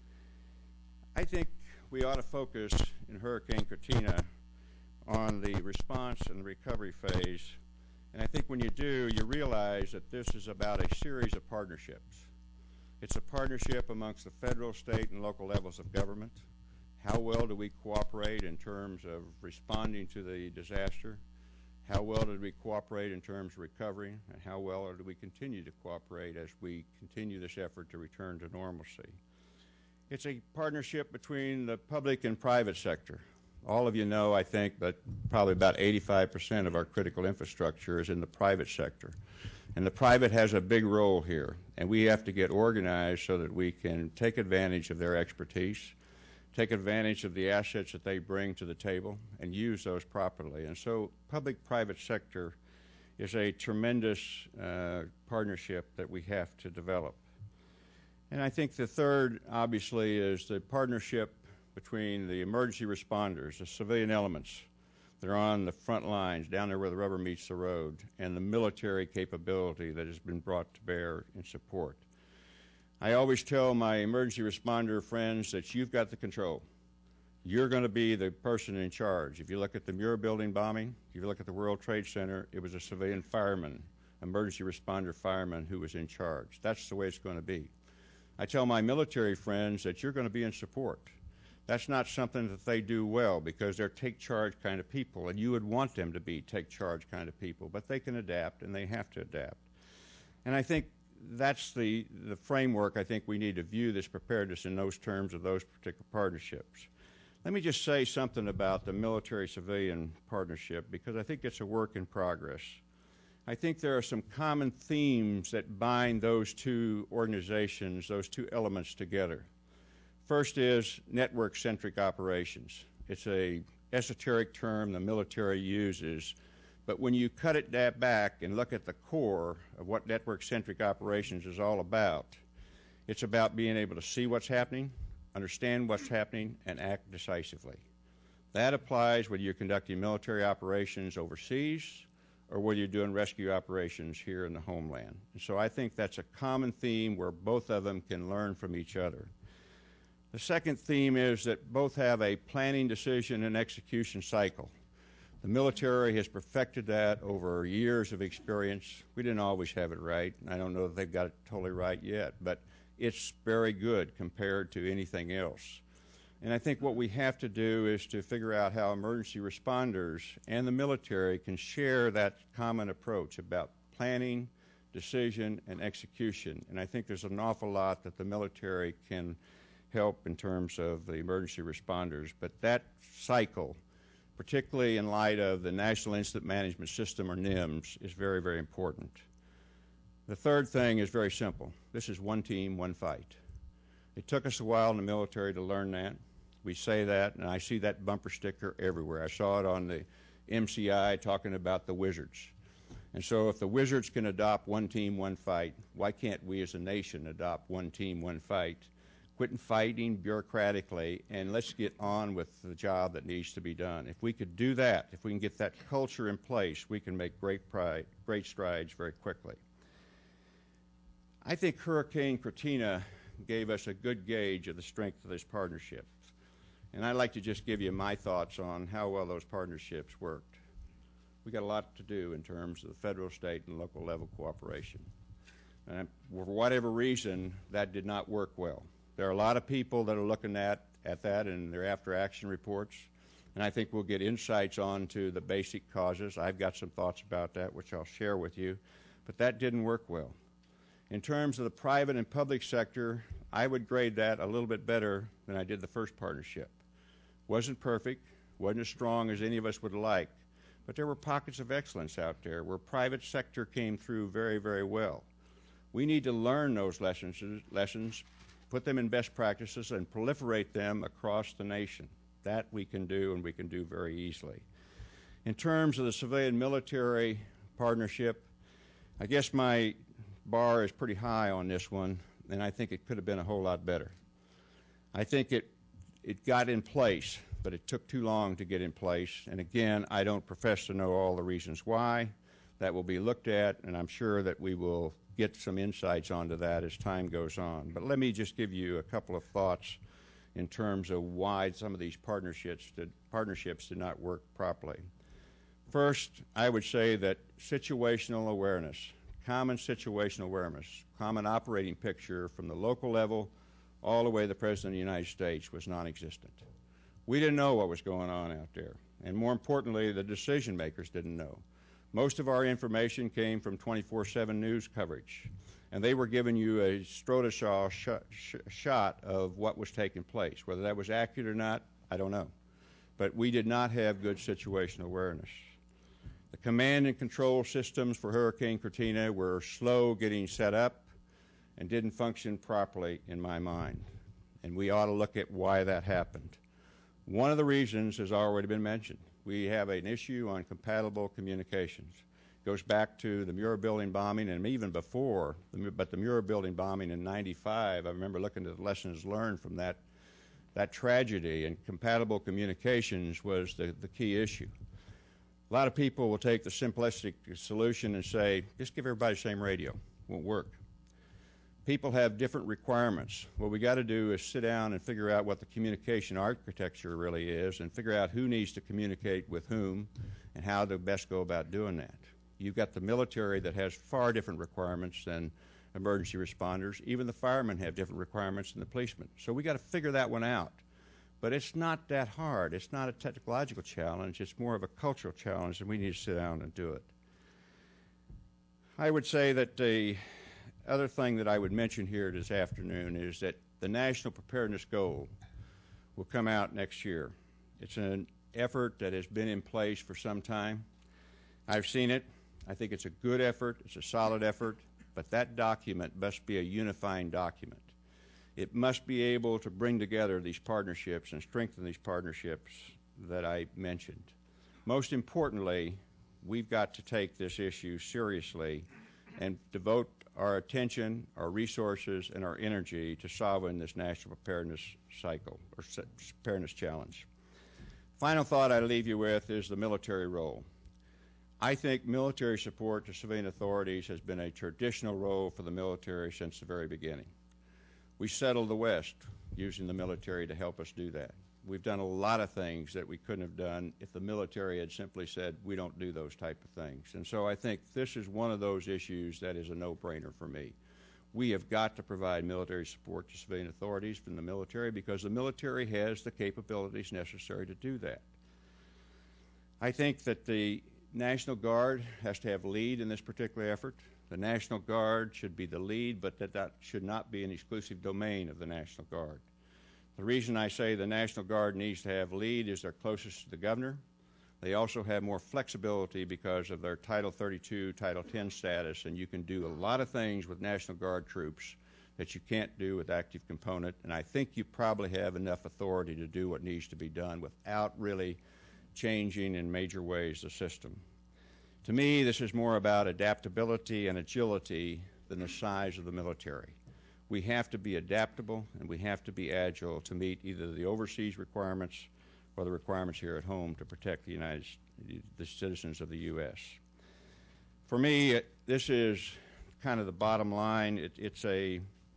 S5: I think we ought to focus in Hurricane Katrina on the response and the recovery phase, and I think when you do, you realize that this is about a series of partnerships. It's a partnership amongst the federal, state, and local levels of government. How well do we cooperate in terms of responding to the disaster? How well did we cooperate in terms of recovery? And how well do we continue to cooperate as we continue this effort to return to normalcy? It's a partnership between the public and private sector. All of you know, I think, that probably about 85% of our critical infrastructure is in the private sector. And the private has a big role here, and we have to get organized so that we can take advantage of their expertise, take advantage of the assets that they bring to the table, and use those properly. And so public-private sector is a tremendous partnership that we have to develop. And I think the third, obviously, is the partnership between the emergency responders, the civilian elements that are on the front lines, down there where the rubber meets the road, and the military capability that has been brought to bear in support. I always tell my emergency responder friends that you've got the control. You're going to be the person in charge. If you look at the Muir building bombing, if you look at the World Trade Center, it was a civilian fireman, emergency responder fireman who was in charge. That's the way it's going to be. I tell my military friends that you're going to be in support. That's not something that they do well because they're take-charge kind of people, and you would want them to be take-charge kind of people, but they can adapt, and they have to adapt. And I think that's the framework I think we need to view this preparedness in those terms of those particular partnerships. Let me just say something about the military-civilian partnership because I think it's a work in progress. I think there are some common themes that bind those two organizations, those two elements together. First is network-centric operations. It's an esoteric term the military uses, but when you cut it back and look at the core of what network-centric operations is all about, it's about being able to see what's happening, understand what's happening, and act decisively. That applies whether you're conducting military operations overseas or whether you're doing rescue operations here in the homeland. And so I think that's a common theme where both of them can learn from each other. The second theme is that both have a planning, decision, and execution cycle. The military has perfected that over years of experience. We didn't always have it right. I don't know that they've got it totally right yet, but it's very good compared to anything else. And I think what we have to do is to figure out how emergency responders and the military can share that common approach about planning, decision, and execution. And I think there's an awful lot that the military can help in terms of the emergency responders. But that cycle, particularly in light of the National Incident Management System, or NIMS, is very, very important. The third thing is very simple. This is one team, one fight. It took us a while in the military to learn that. We say that, and I see that bumper sticker everywhere. I saw it on the MCI talking about the wizards. And so if the wizards can adopt one team, one fight, why can't we as a nation adopt one team, one fight? Quit fighting bureaucratically, and let's get on with the job that needs to be done. If we could do that, if we can get that culture in place, we can make great strides very quickly. I think Hurricane Katrina gave us a good gauge of the strength of this partnership. And I'd like to just give you my thoughts on how well those partnerships worked. We got a lot to do in terms of the federal, state, and local level cooperation. And for whatever reason, that did not work well. There are a lot of people that are looking at that in their after-action reports, and I think we'll get insights onto the basic causes. I've got some thoughts about that, which I'll share with you, but that didn't work well. In terms of the private and public sector, I would grade that a little bit better than I did the first partnership. Wasn't perfect, wasn't as strong as any of us would like, but there were pockets of excellence out there where private sector came through very, very well. We need to learn those lessons, put them in best practices, and proliferate them across the nation. That we can do, and we can do very easily. In terms of the civilian-military partnership, I guess my bar is pretty high on this one, and I think it could have been a whole lot better. I think it got in place, but it took too long to get in place. And again, I don't profess to know all the reasons why. That will be looked at, and I'm sure that we will get some insights onto that as time goes on. But let me just give you a couple of thoughts in terms of why some of these partnerships did not work properly. First, I would say that situational awareness, common situational awareness, common operating picture from the local level all the way to the President of the United States was non-existent. We didn't know what was going on out there, and more importantly, the decision makers didn't know. Most of our information came from 24/7 news coverage, and they were giving you a Strota shot of what was taking place. Whether that was accurate or not, I don't know. But we did not have good situational awareness. The command and control systems for Hurricane Katrina were slow getting set up and didn't function properly in my mind. And we ought to look at why that happened. One of the reasons has already been mentioned. We have an issue on compatible communications. Goes back to the Muir Building bombing, and even before, but the Muir Building bombing in '95, I remember looking at the lessons learned from that tragedy, and compatible communications was the key issue. A lot of people will take the simplistic solution and say, just give everybody the same radio. Won't work. People have different requirements. What we got to do is sit down and figure out what the communication architecture really is and figure out who needs to communicate with whom and how to best go about doing that. You've got the military that has far different requirements than emergency responders. Even the firemen have different requirements than the policemen. So we got to figure that one out. But it's not that hard. It's not a technological challenge. It's more of a cultural challenge, and we need to sit down and do it. I would say that the other thing that I would mention here this afternoon is that the National Preparedness Goal will come out next year. It's an effort that has been in place for some time. I've seen it. I think it's a good effort. It's a solid effort. But that document must be a unifying document. It must be able to bring together these partnerships and strengthen these partnerships that I mentioned. Most importantly, we've got to take this issue seriously and devote our attention, our resources, and our energy to solving this national preparedness cycle or preparedness challenge. Final thought I leave you with is the military role. I think military support to civilian authorities has been a traditional role for the military since the very beginning. We settled the West using the military to help us do that. We've done a lot of things that we couldn't have done if the military had simply said, we don't do those type of things. And so I think this is one of those issues that is a no-brainer for me. We have got to provide military support to civilian authorities from the military because the military has the capabilities necessary to do that. I think that the National Guard has to have lead in this particular effort. The National Guard should be the lead, but that should not be an exclusive domain of the National Guard. The reason I say the National Guard needs to have lead is they're closest to the governor. They also have more flexibility because of their Title 32, Title 10 status, and you can do a lot of things with National Guard troops that you can't do with active component, and I think you probably have enough authority to do what needs to be done without really changing in major ways the system. To me, this is more about adaptability and agility than the size of the military. We have to be adaptable and we have to be agile to meet either the overseas requirements or the requirements here at home to protect the citizens of the U.S. For me, this is kind of the bottom line. It's a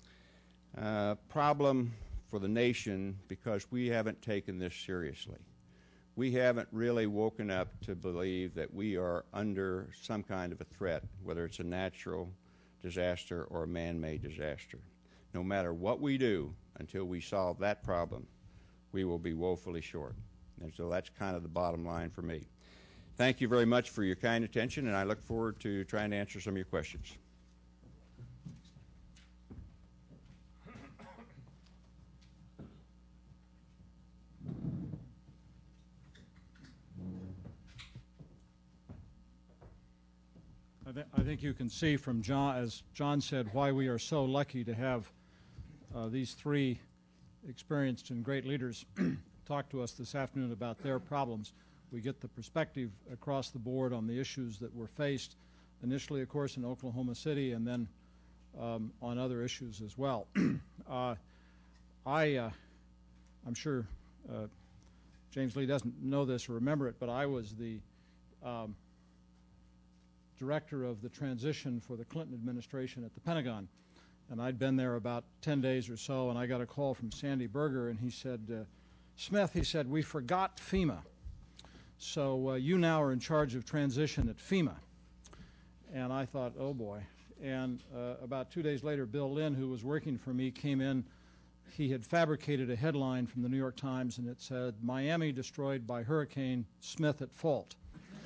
S5: problem for the nation because we haven't taken this seriously. We haven't really woken up to believe that we are under some kind of a threat, whether it's a natural disaster or a man-made disaster. No matter what we do, until we solve that problem, we will be woefully short. And so that's kind of the bottom line for me. Thank you very much for your kind attention, and I look forward to trying to answer some of your questions.
S2: I think you can see from John, as John said, why we are so lucky to have these three experienced and great leaders talk to us this afternoon about their problems. We get the perspective across the board on the issues that were faced initially, of course, in Oklahoma City and then on other issues as well. I'm sure James Lee doesn't know this or remember it, but I was the director of the transition for the Clinton administration at the Pentagon. And I'd been there about 10 days or so, and I got a call from Sandy Berger, and he said, Smith, he said, we forgot FEMA. So you now are in charge of transition at FEMA. And I thought, oh boy. And about 2 days later, Bill Lynn, who was working for me, came in. He had fabricated a headline from the New York Times, and it said, Miami destroyed by hurricane, Smith at fault.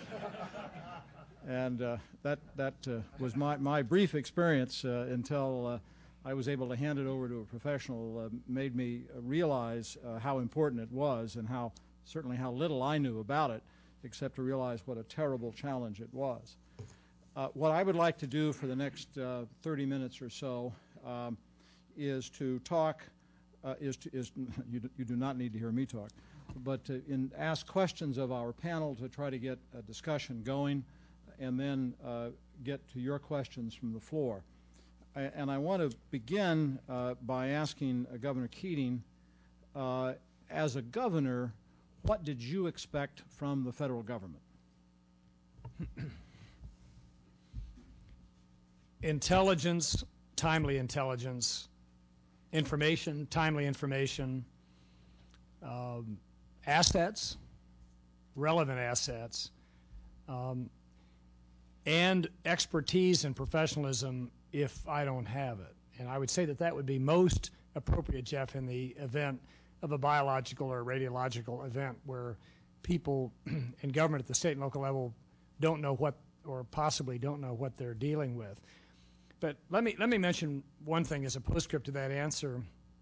S2: And that was my brief experience until I was able to hand it over to a professional, made me realize how important it was and certainly how little I knew about it, except to realize what a terrible challenge it was. What I would like to do for the next 30 minutes or so is to talk, you do not need to hear me talk, but ask questions of our panel to try to get a discussion going. and then get to your questions from the floor. And I want to begin by asking Governor Keating, as a governor, what did you expect from the federal government?
S3: Intelligence, timely intelligence, information, timely information, assets, relevant assets, and expertise and professionalism if I don't have it. And I would say that that would be most appropriate, Jeff, in the event of a biological or radiological event where people in government at the state and local level don't know what, or possibly don't know what they're dealing with. But let me mention one thing as a postscript to that answer.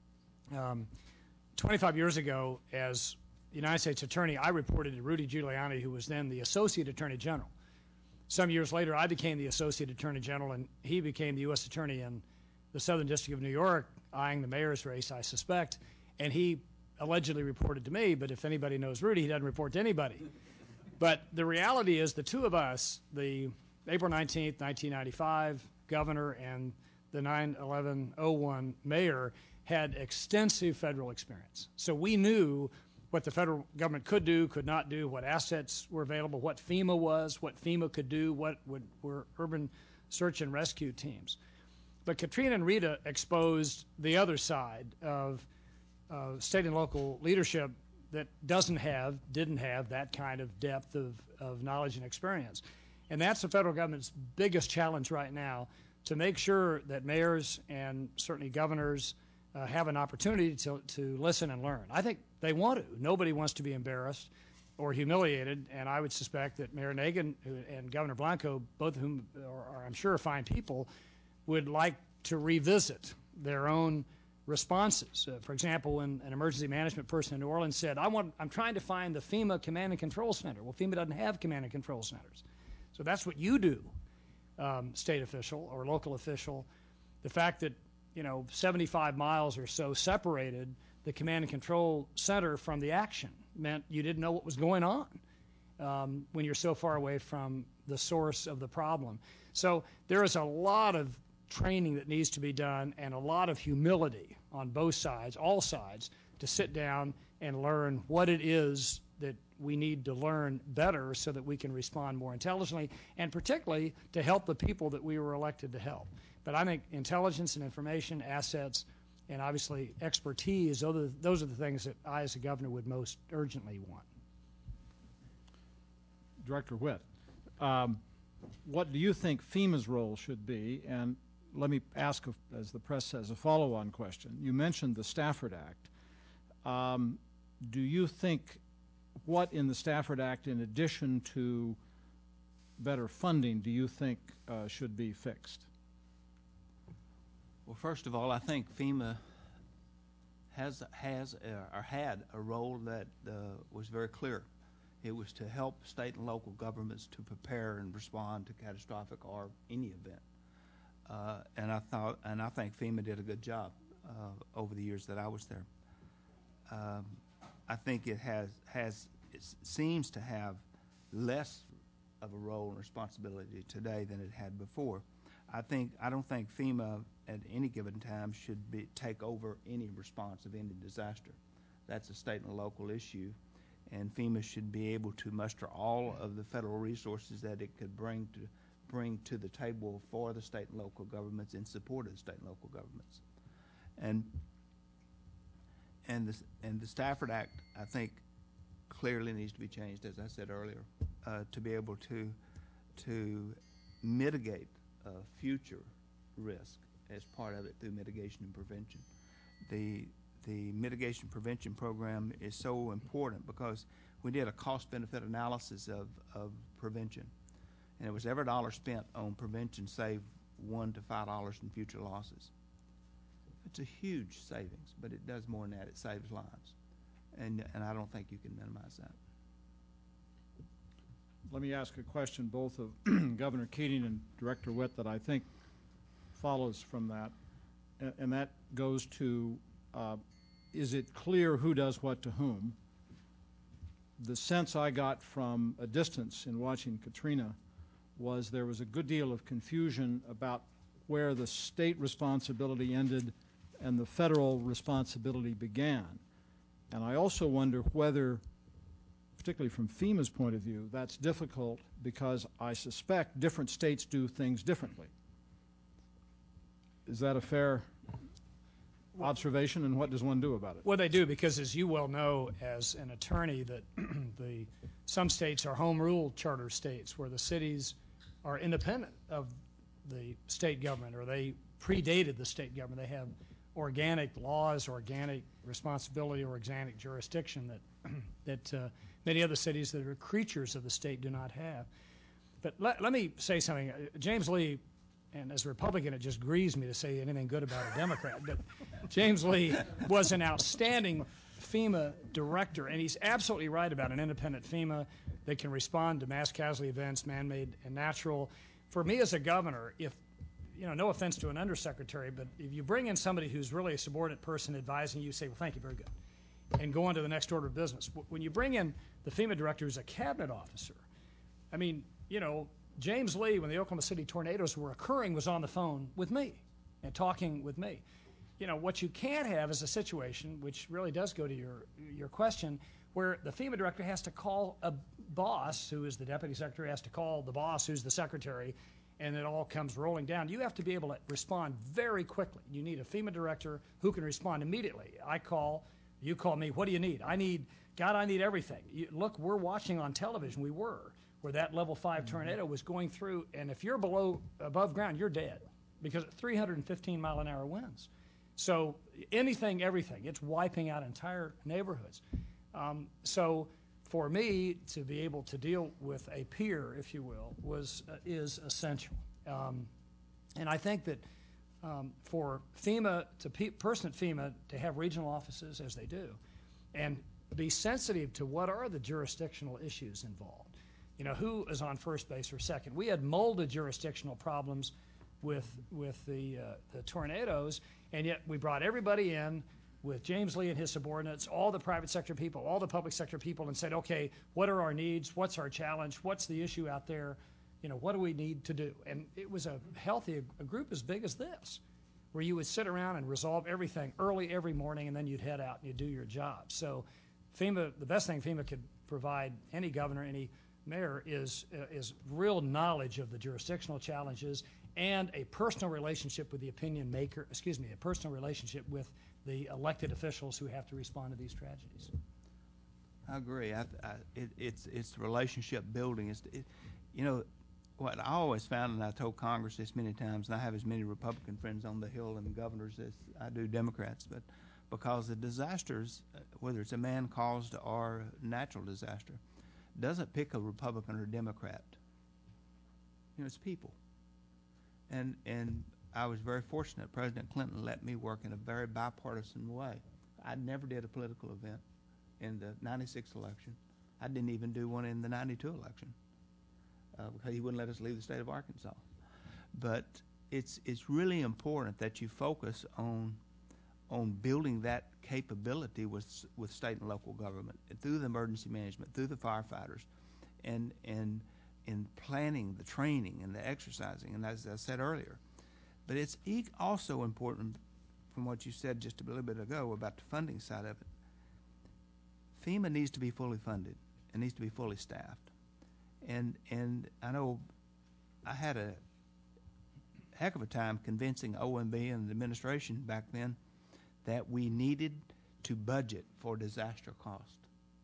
S3: 25 years ago, as United States Attorney, I reported to Rudy Giuliani, who was then the Associate Attorney General. Some years later, I became the Associate Attorney General, and he became the U.S. Attorney in the Southern District of New York, eyeing the mayor's race, I suspect. And he allegedly reported to me, but if anybody knows Rudy, he doesn't report to anybody. But the reality is the two of us, the April 19th, 1995 governor and the 9/11/01 mayor, had extensive federal experience. So we knew what the federal government could do, could not do, what assets were available, what FEMA was, what FEMA could do, what were urban search and rescue teams. But Katrina and Rita exposed the other side of state and local leadership that didn't have that kind of depth of knowledge and experience. And that's the federal government's biggest challenge right now, to make sure that mayors and certainly governors have an opportunity to listen and learn. I think they want to. Nobody wants to be embarrassed or humiliated, and I would suspect that Mayor Nagin and Governor Blanco, both of whom are I'm sure fine people, would like to revisit their own responses. For example, when an emergency management person in New Orleans said, I'm trying to find the FEMA Command and Control Center. Well, FEMA doesn't have command and control centers. So that's what you do, state official or local official. The fact that 75 miles or so separated the command and control center from the action meant you didn't know what was going on when you're so far away from the source of the problem. So there is a lot of training that needs to be done and a lot of humility on both sides, all sides, to sit down and learn what it is that we need to learn better so that we can respond more intelligently, and particularly to help the people that we were elected to help. But I think intelligence and information, assets, and obviously expertise, those are the things that I as a governor would most urgently want.
S2: Director Witt, what do you think FEMA's role should be? And let me ask, as the press says, a follow-on question. You mentioned the Stafford Act. Do you think what in the Stafford Act, in addition to better funding, do you think should be fixed?
S4: Well, first of all, I think FEMA had a role that was very clear. It was to help state and local governments to prepare and respond to catastrophic or any event. And I think FEMA did a good job over the years that I was there. I think it seems to have less of a role and responsibility today than it had before. I don't think FEMA at any given time should take over any response of any disaster. That's a state and local issue, and FEMA should be able to muster all of the federal resources that it could bring to the table for the state and local governments in support of the state and local governments. And the Stafford Act, I think, clearly needs to be changed, as I said earlier, to be able to mitigate future risk as part of it through mitigation and prevention. The mitigation prevention program is so important because we did a cost-benefit analysis of prevention, and it was every dollar spent on prevention saved $1 to $5 in future losses. It's a huge savings, but it does more than that. It saves lives, and I don't think you can minimize that.
S2: Let me ask a question both of Governor Keating and Director Witt that I think follows from that, and that goes to, is it clear who does what to whom? The sense I got from a distance in watching Katrina was there was a good deal of confusion about where the state responsibility ended and the federal responsibility began. And I also wonder whether, particularly from FEMA's point of view, that's difficult because I suspect different states do things differently. Is that a fair observation, and what does one do about it?
S3: Well, they do, because as you well know as an attorney, that some states are home rule charter states where the cities are independent of the state government, or they predated the state government. They have organic laws, organic responsibility, or organic jurisdiction that many other cities that are creatures of the state do not have. But let me say something. James Lee, and as a Republican, it just grieves me to say anything good about a Democrat, but James Lee was an outstanding FEMA director, and he's absolutely right about an independent FEMA that can respond to mass casualty events, man-made and natural. For me as a governor, if, no offense to an undersecretary, but if you bring in somebody who's really a subordinate person advising you, say, well, thank you, very good, and go on to the next order of business. When you bring in the FEMA director who's a cabinet officer, I mean, James Lee, when the Oklahoma City tornadoes were occurring, was on the phone with me and talking with me. What you can't have is a situation, which really does go to your question, where the FEMA director has to call a boss, who is the deputy secretary, has to call the boss, who's the secretary, and it all comes rolling down. You have to be able to respond very quickly. You need a FEMA director who can respond immediately. I call, you call me, what do you need? I need everything. Look, we're watching on television, where that level 5 tornado was going through, and if you're above ground, you're dead, because 315-mile-an-hour winds. So anything, everything, it's wiping out entire neighborhoods. So for me to be able to deal with a peer, if you will, is essential. And I think that for FEMA, person at FEMA, to have regional offices as they do, and be sensitive to what are the jurisdictional issues involved. Who is on first base or second? We had molded jurisdictional problems with the tornadoes, and yet we brought everybody in with James Lee and his subordinates, all the private sector people, all the public sector people, and said, okay, what are our needs? What's our challenge? What's the issue out there? What do we need to do? And it was a group as big as this, where you would sit around and resolve everything early every morning, and then you'd head out and you'd do your job. So FEMA, the best thing FEMA could provide any governor, any mayor, is real knowledge of the jurisdictional challenges and a personal relationship with the opinion maker, a personal relationship with the elected officials who have to respond to these tragedies.
S4: I agree. It's relationship building. What I always found, and I told Congress this many times, and I have as many Republican friends on the Hill and governors as I do Democrats, but because the disasters, whether it's a man-caused or natural disaster, doesn't pick a Republican or Democrat. It's people. And I was very fortunate. President Clinton let me work in a very bipartisan way. I never did a political event in the 96 election. I didn't even do one in the 92 election because he wouldn't let us leave the state of Arkansas. But it's really important that you focus on building that capability with state and local government, through the emergency management, through the firefighters, and in planning the training and the exercising, and as I said earlier. But it's also important, from what you said just a little bit ago about the funding side of it, FEMA needs to be fully funded and needs to be fully staffed. And I know I had a heck of a time convincing OMB and the administration back then that we needed to budget for disaster cost,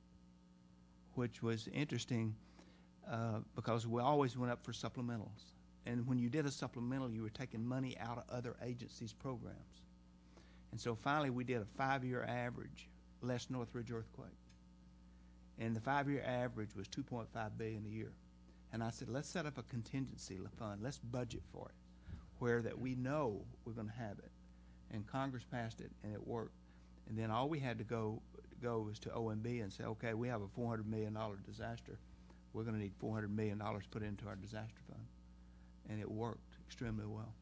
S4: which was interesting because we always went up for supplementals. And when you did a supplemental, you were taking money out of other agencies' programs. And so finally we did a 5-year average, less Northridge earthquake. And the 5-year average was $2.5 billion a year. And I said, let's set up a contingency fund. Let's budget for it, where that we know we're going to have it. And Congress passed it, and it worked. And then all we had to go was to OMB and say, okay, we have a $400 million disaster. We're going to need $400 million put into our disaster fund. And it worked extremely well.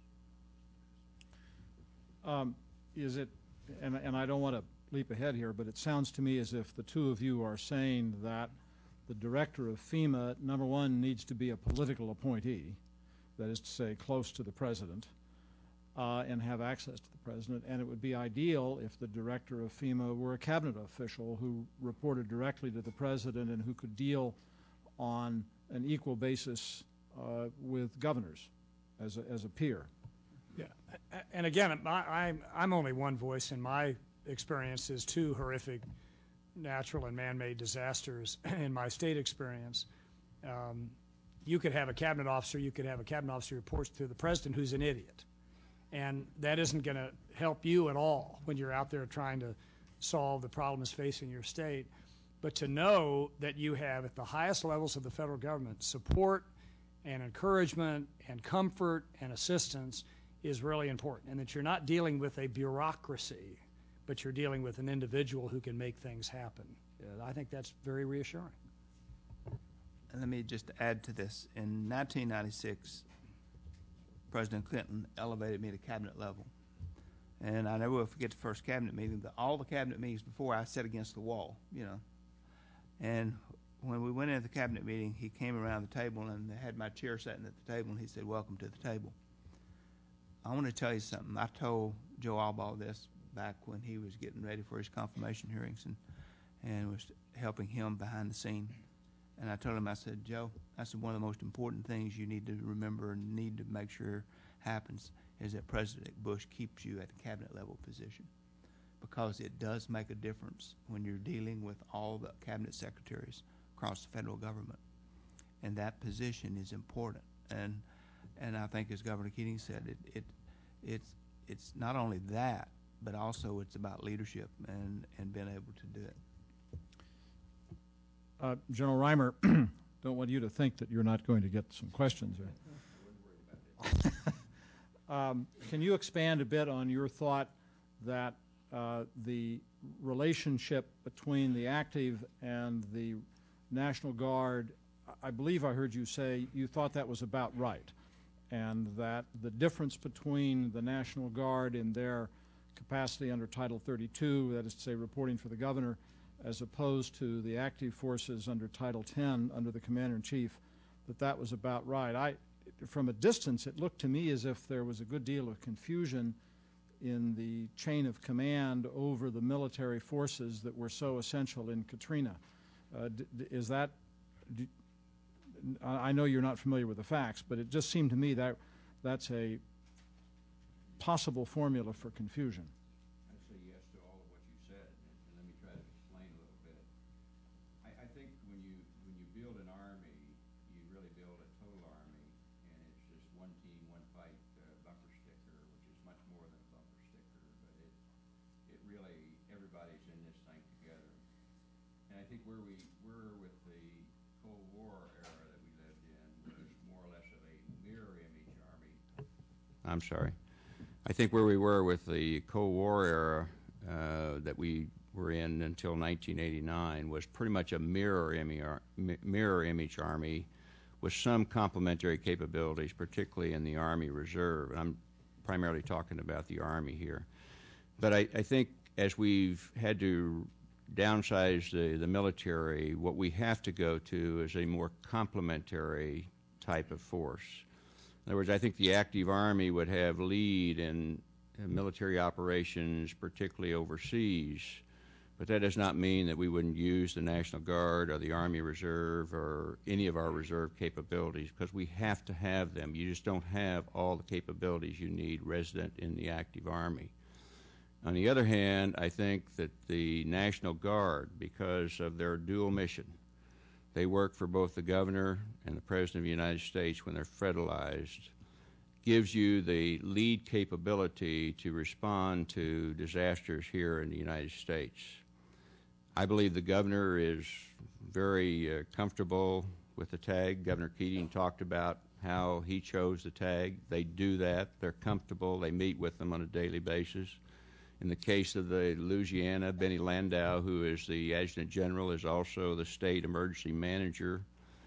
S2: Is it, and I don't want to leap ahead here, but it sounds to me as if the two of you are saying that the director of FEMA, number one, needs to be a political appointee, that is to say, close to the president, and have access to the president. And it would be ideal if the director of FEMA were a cabinet official who reported directly to the president and who could deal on an equal basis with governors as a peer.
S3: Yeah, and again, I'm only one voice. In my experience, is two horrific natural and man-made disasters. In my state experience, you could have a cabinet officer. You could have a cabinet officer who reports to the president, who's an idiot, and that isn't going to help you at all when you're out there trying to solve the problems facing your state. But to know that you have at the highest levels of the federal government support and encouragement and comfort and assistance is really important, and that you're not dealing with a bureaucracy, but you're dealing with an individual who can make things happen. I think that's very reassuring.
S4: And let me just add to this. In 1996, President Clinton elevated me to cabinet level. And I never will forget the first cabinet meeting, but all the cabinet meetings before, I sat against the wall, you know. And when we went into the cabinet meeting, he came around the table and had my chair sitting at the table, and he said, "Welcome to the table." I want to tell you something. I told Joe Albaugh this back when he was getting ready for his confirmation hearings and was helping him behind the scene. And I told him, I said, "Joe, I said, one of the most important things you need to remember and need to make sure happens is that President Bush keeps you at the cabinet level position, because it does make a difference when you're dealing with all the cabinet secretaries across the federal government. And that position is important. And I think, as Governor Keating said, it's not only that, but also it's about leadership and being able to do it.
S2: General Reimer, don't want you to think that you're not going to get some questions there. Can you expand a bit on your thought that the relationship between the active and the National Guard, I believe I heard you say you thought that was about right, and that the difference between the National Guard in their capacity under Title 32, that is to say reporting for the governor, as opposed to the active forces under Title 10 under the Commander-in-Chief, that was about right. From a distance, it looked to me as if there was a good deal of confusion in the chain of command over the military forces that were so essential in Katrina. Is that, I know you're not familiar with the facts, but it just seemed to me that that's a possible formula for confusion.
S5: I'd say yes to all of what you said, and let me try to explain a little bit. I think when you build an army, you really build a total army, and it's just one team, one fight bumper sticker, which is much more than a bumper sticker, but it really, everybody's in this thing together. And I think where we were with the Cold War era that we lived in was more or less of a mirror image army. I'm sorry. I think where we were with the Cold War era that we were in until 1989 was pretty much a mirror image army with some complementary capabilities, particularly in the Army Reserve. And I'm primarily talking about the Army here. But I think as we've had to downsize the military, what we have to go to is a more complementary type of force. In other words, I think the active Army would have lead in military operations, particularly overseas, but that does not mean that we wouldn't use the National Guard or the Army Reserve or any of our reserve capabilities, because we have to have them. You just don't have all the capabilities you need resident in the active Army. On the other hand, I think that the National Guard, because of their dual mission, they work for both the governor and the President of the United States when they're federalized, gives you the lead capability to respond to disasters here in the United States. I believe the governor is very comfortable with the TAG. Governor Keating talked about how he chose the TAG. They do that. They're comfortable. They meet with them on a daily basis. In the case of the Louisiana, Benny Landau, who is the Adjutant General, is also the state emergency manager.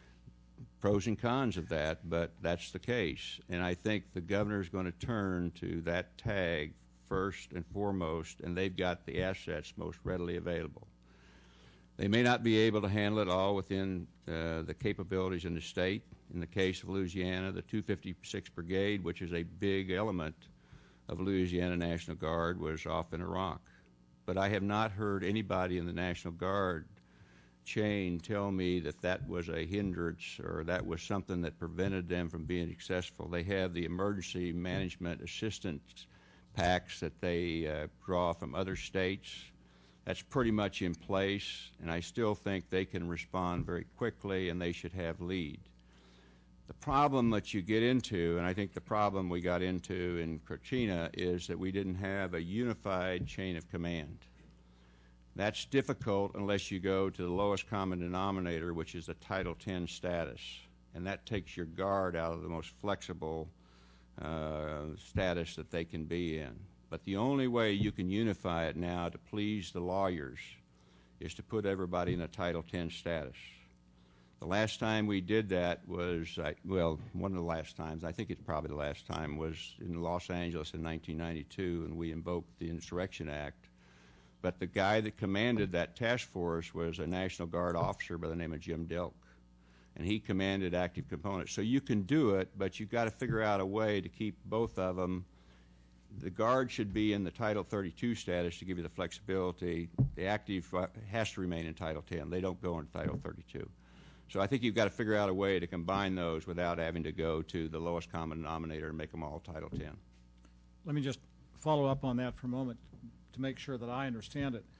S5: Pros and cons of that, but that's the case. And I think the governor is going to turn to that TAG first and foremost, and they've got the assets most readily available. They may not be able to handle it all within the capabilities in the state. In the case of Louisiana, the 256th Brigade, which is a big element of Louisiana National Guard, was off in Iraq. But I have not heard anybody in the National Guard chain tell me that that was a hindrance or that was something that prevented them from being successful. They have the emergency management assistance packs that they draw from other states. That's pretty much in place, and I still think they can respond very quickly, and they should have lead. The problem that you get into, and I think the problem we got into in Katrina, is that we didn't have a unified chain of command. That's difficult unless you go to the lowest common denominator, which is the Title X status, and that takes your guard out of the most flexible status that they can be in. But the only way you can unify it now to please the lawyers is to put everybody in a Title X status. The last time we did that was, well, one of the last times, I think it's probably the last time, was in Los Angeles in 1992, and we invoked the Insurrection Act. But the guy that commanded that task force was a National Guard officer by the name of Jim Delk, and he commanded active components. So you can do it, but you've got to figure out a way to keep both of them. The Guard should be in the Title 32 status to give you the flexibility. The active has to remain in Title 10. They don't go into Title 32. So I think you've got to figure out a way to combine those without having to go to the lowest common denominator and make them all Title 10.
S2: Let me just follow up on that for a moment to make sure that I understand it.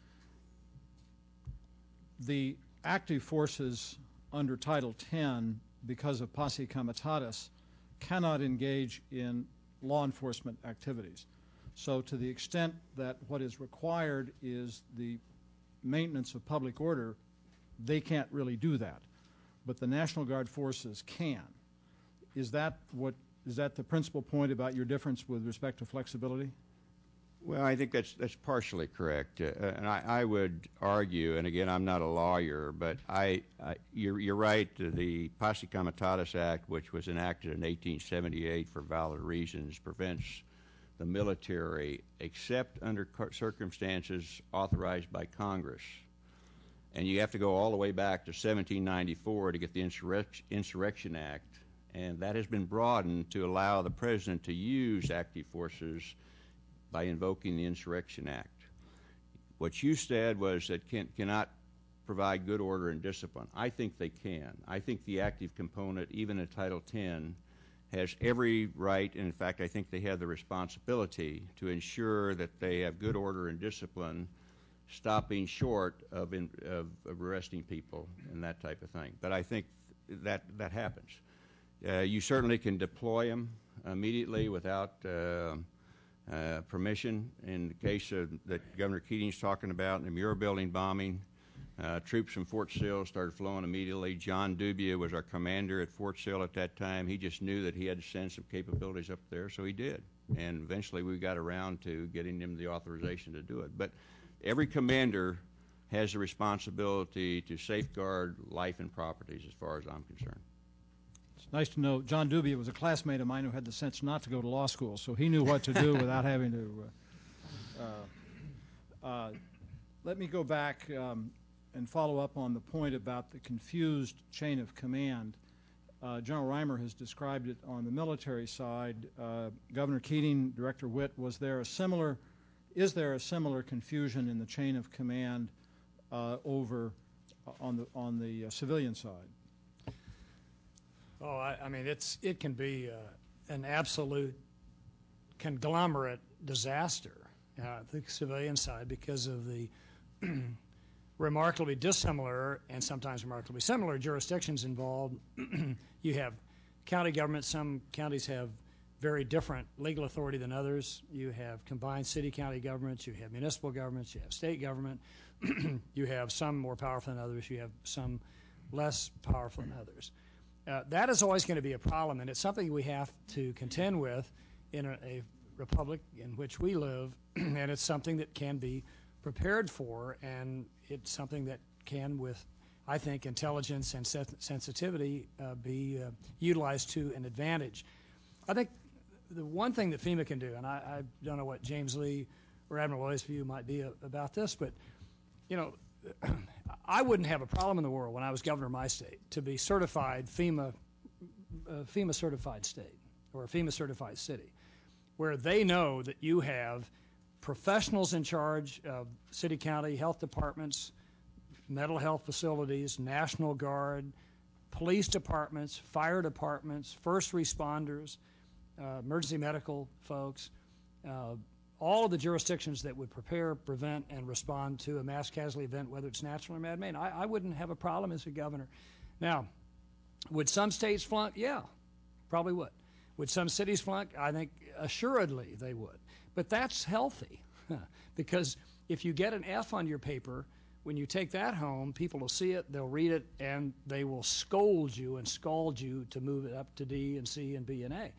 S2: The active forces under Title 10, because of posse comitatus, cannot engage in law enforcement activities. So to the extent that what is required is the maintenance of public order, they can't really do that. But the National Guard forces can. Is that the principal point about your difference with respect to flexibility?
S5: Well, I think that's partially correct, and I would argue, and again, I'm not a lawyer, but you're right. The Posse Comitatus Act, which was enacted in 1878 for valid reasons, prevents the military, except under circumstances authorized by Congress. And you have to go all the way back to 1794 to get the Insurrection Act, and that has been broadened to allow the president to use active forces by invoking the Insurrection Act. What you said was that cannot provide good order and discipline. I think they can. I think the active component, even in Title X, has every right, and in fact I think they have the responsibility to ensure that they have good order and discipline, stopping short of arresting people and that type of thing. But I think that happens. You certainly can deploy them immediately without permission. In the case that Governor Keating's talking about, in the Muir Building bombing, troops from Fort Sill started flowing immediately. John Dubia was our commander at Fort Sill at that time. He just knew that he had to send some capabilities up there, so he did. And eventually we got around to getting him the authorization to do it. But every commander has the responsibility to safeguard life and properties as far as I'm concerned.
S2: It's nice to know John Dubia was a classmate of mine who had the sense not to go to law school, so he knew what to do without having to. Let me go back and follow up on the point about the confused chain of command. General Reimer has described it on the military side. Governor Keating, Director Witt, is there a similar confusion in the chain of command over on the civilian side?
S3: Oh, I mean, it can be an absolute conglomerate disaster, the civilian side, because of the remarkably dissimilar and sometimes remarkably similar jurisdictions involved. You have county governments. Some counties have very different legal authority than others. You have combined city-county governments. You have municipal governments. You have state government. You have some more powerful than others. You have some less powerful than others. That is always going to be a problem, and it's something we have to contend with in a republic in which we live, and it's something that can be prepared for, and it's something that can, with, I think, intelligence and sensitivity, be utilized to an advantage. I think the one thing that FEMA can do, and I don't know what James Lee or Admiral Lloyd's view might be about this, but, you know, I wouldn't have a problem in the world when I was governor of my state to be certified FEMA certified state or a FEMA certified city, where they know that you have professionals in charge of city, county health departments, mental health facilities, National Guard, police departments, fire departments, first responders, emergency medical folks, all of the jurisdictions that would prepare, prevent, and respond to a mass casualty event, whether it's natural or man-made. I wouldn't have a problem as a governor. Now, would some states flunk? Yeah, probably would. Would some cities flunk? I think assuredly they would. But that's healthy because if you get an F on your paper, when you take that home, people will see it, they'll read it, and they will scold you and scald you to move it up to D and C and B and A.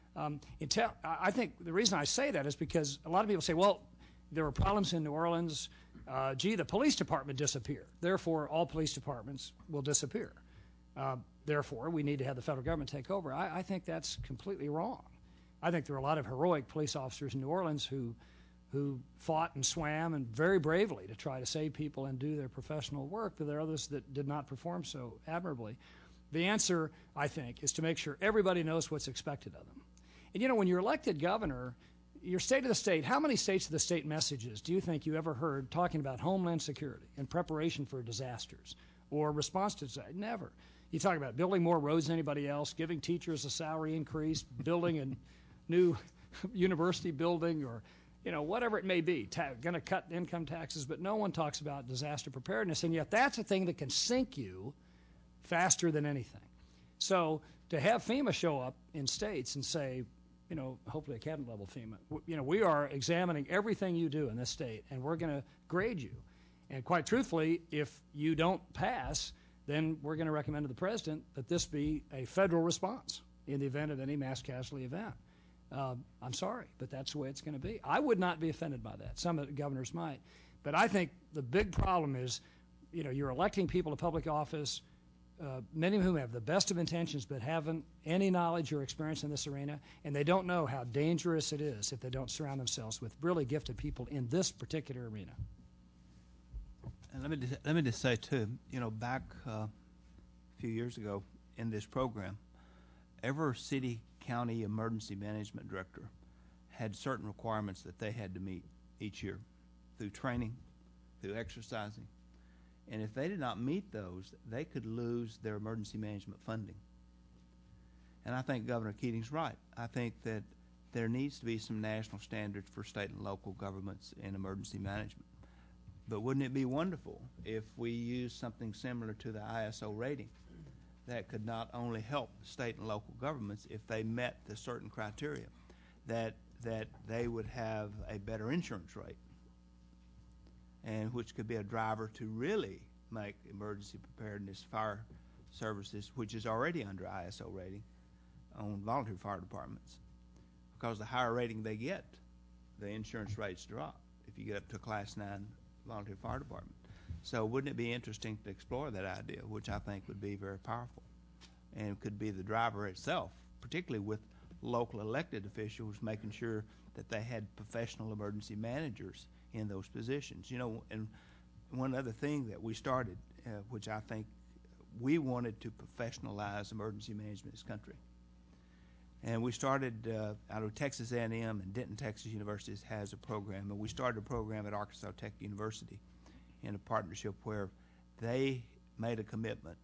S3: I think the reason I say that is because a lot of people say, well, there were problems in New Orleans. The police department disappeared. Therefore, all police departments will disappear. Therefore, we need to have the federal government take over. I think that's completely wrong. I think there are a lot of heroic police officers in New Orleans who fought and swam and very bravely to try to save people and do their professional work, but there are others that did not perform so admirably. The answer, I think, is to make sure everybody knows what's expected of them. And, when you're elected governor, your state of the state, how many states of the state messages do you think you ever heard talking about homeland security and preparation for disasters or response to disaster? Never. You talk about building more roads than anybody else, giving teachers a salary increase, building a new university building, or whatever it may be, going to cut income taxes, but no one talks about disaster preparedness, and yet that's a thing that can sink you faster than anything. So to have FEMA show up in states and say, hopefully a cabinet level FEMA, we are examining everything you do in this state, and we're going to grade you. And quite truthfully, if you don't pass, then we're going to recommend to the president that this be a federal response in the event of any mass casualty event. I'm sorry, but that's the way it's going to be. I would not be offended by that. Some governors might. But I think the big problem is, you're electing people to public office, many of whom have the best of intentions but haven't any knowledge or experience in this arena, and they don't know how dangerous it is if they don't surround themselves with really gifted people in this particular arena.
S4: And let me just say, too, back a few years ago in this program, every city, county emergency management director had certain requirements that they had to meet each year through training, through exercising. And if they did not meet those, they could lose their emergency management funding. And I think Governor Keating's right. I think that there needs to be some national standards for state and local governments in emergency management. But wouldn't it be wonderful if we used something similar to the ISO rating that could not only help state and local governments if they met the certain criteria, that they would have a better insurance rate, and which could be a driver to really make emergency preparedness fire services, which is already under ISO rating, on volunteer fire departments. Because the higher rating they get, the insurance rates drop if you get up to a Class 9 volunteer fire department. So wouldn't it be interesting to explore that idea, which I think would be very powerful and could be the driver itself, particularly with local elected officials making sure that they had professional emergency managers in those positions. And one other thing that we started, which I think we wanted to professionalize emergency management in this country. And we started out of Texas A&M, and Denton, Texas University has a program, and we started a program at Arkansas Tech University in a partnership where they made a commitment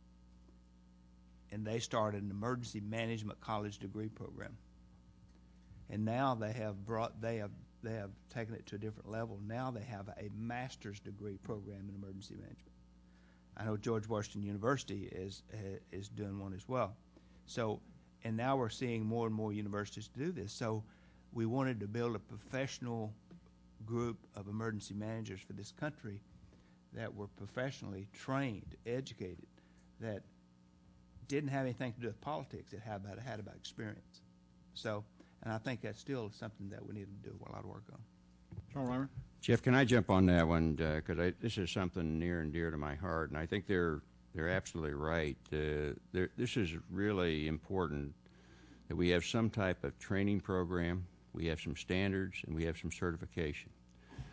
S4: and they started an emergency management college degree program. And now they have taken it to a different level. Now they have a master's degree program in emergency management. I know George Washington University is doing one as well. So, and now we're seeing more and more universities do this. So we wanted to build a professional group of emergency managers for this country that were professionally trained, educated, that didn't have anything to do with politics. It had about experience. So, and I think that's still something that we need to do a lot of work on.
S2: John Reimer?
S5: Jeff, can I jump on that one? Because this is something near and dear to my heart, and I think they're absolutely right. This is really important that we have some type of training program, we have some standards, and we have some certification.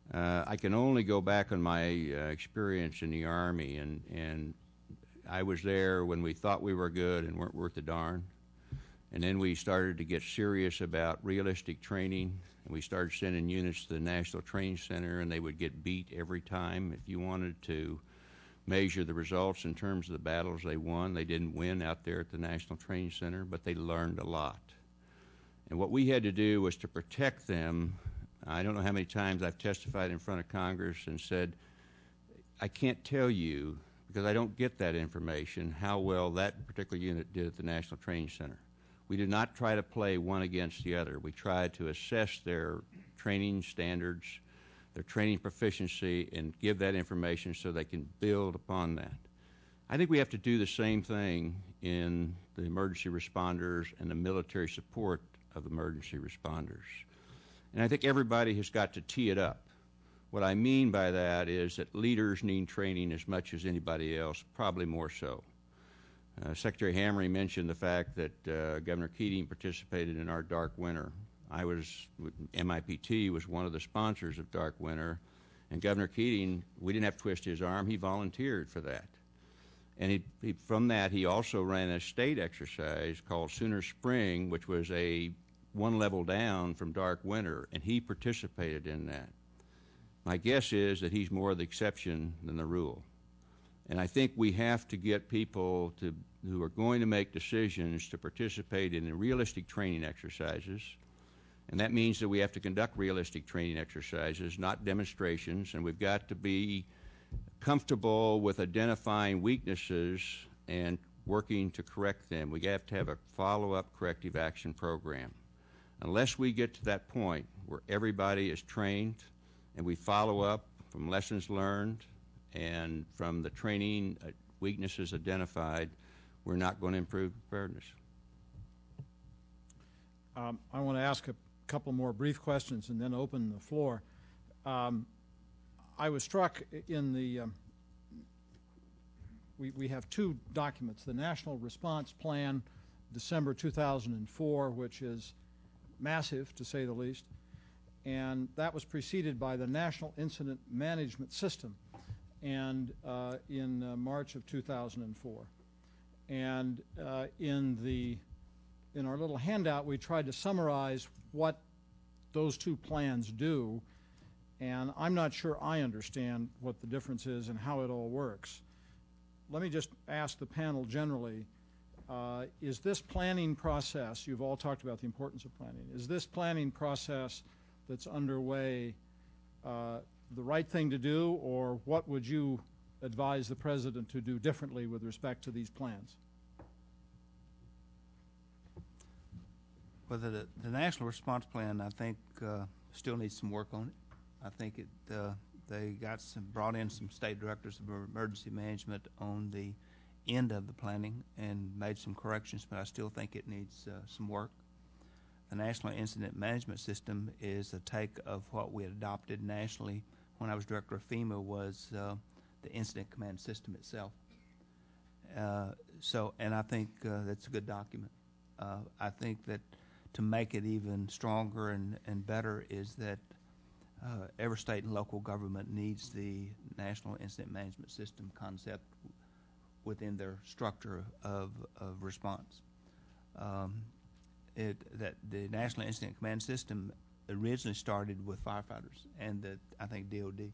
S5: I can only go back on my experience in the Army, and I was there when we thought we were good and weren't worth a darn. And then we started to get serious about realistic training, and we started sending units to the National Training Center, and they would get beat every time. If you wanted to measure the results in terms of the battles they won, they didn't win out there at the National Training Center, but they learned a lot. And what we had to do was to protect them. I don't know how many times I've testified in front of Congress and said, I can't tell you, because I don't get that information, how well that particular unit did at the National Training Center. We did not try to play one against the other. We tried to assess their training standards, their training proficiency, and give that information so they can build upon that. I think we have to do the same thing in the emergency responders and the military support of emergency responders. And I think everybody has got to tee it up. What I mean by that is that leaders need training as much as anybody else, probably more so. Secretary Hamre mentioned the fact that Governor Keating participated in our Dark Winter. MIPT was one of the sponsors of Dark Winter, and Governor Keating, we didn't have to twist his arm, he volunteered for that. And from that, he also ran a state exercise called Sooner Spring, which was a one level down from Dark Winter, and he participated in that. My guess is that he's more the exception than the rule. And I think we have to get people who are going to make decisions to participate in realistic training exercises. And that means that we have to conduct realistic training exercises, not demonstrations. And we've got to be comfortable with identifying weaknesses and working to correct them. We have to have a follow-up corrective action program. Unless we get to that point where everybody is trained and we follow up from lessons learned and from the training weaknesses identified, we're not going to improve preparedness.
S2: I want to ask a couple more brief questions and then open the floor. I was struck in the we have two documents, the National Response Plan, December 2004, which is massive to say the least, and that was preceded by the National Incident Management System and in March of 2004. And in our little handout, we tried to summarize what those two plans do, and I'm not sure I understand what the difference is and how it all works. Let me just ask the panel generally, is this planning process, you've all talked about the importance of planning, is this planning process that's underway the right thing to do, or what would you advise the President to do differently with respect to these plans?
S4: Well, the National Response Plan, I think, still needs some work on it. I think they brought in some state directors of emergency management on the end of the planning and made some corrections, but I still think it needs some work. The National Incident Management System is a take of what we had adopted nationally when I was director of FEMA, was the Incident Command System itself. And I think that's a good document. I think that to make it even stronger and better is that every state and local government needs the National Incident Management System concept within their structure of response. That the National Incident Command System originally started with firefighters and I think DOD.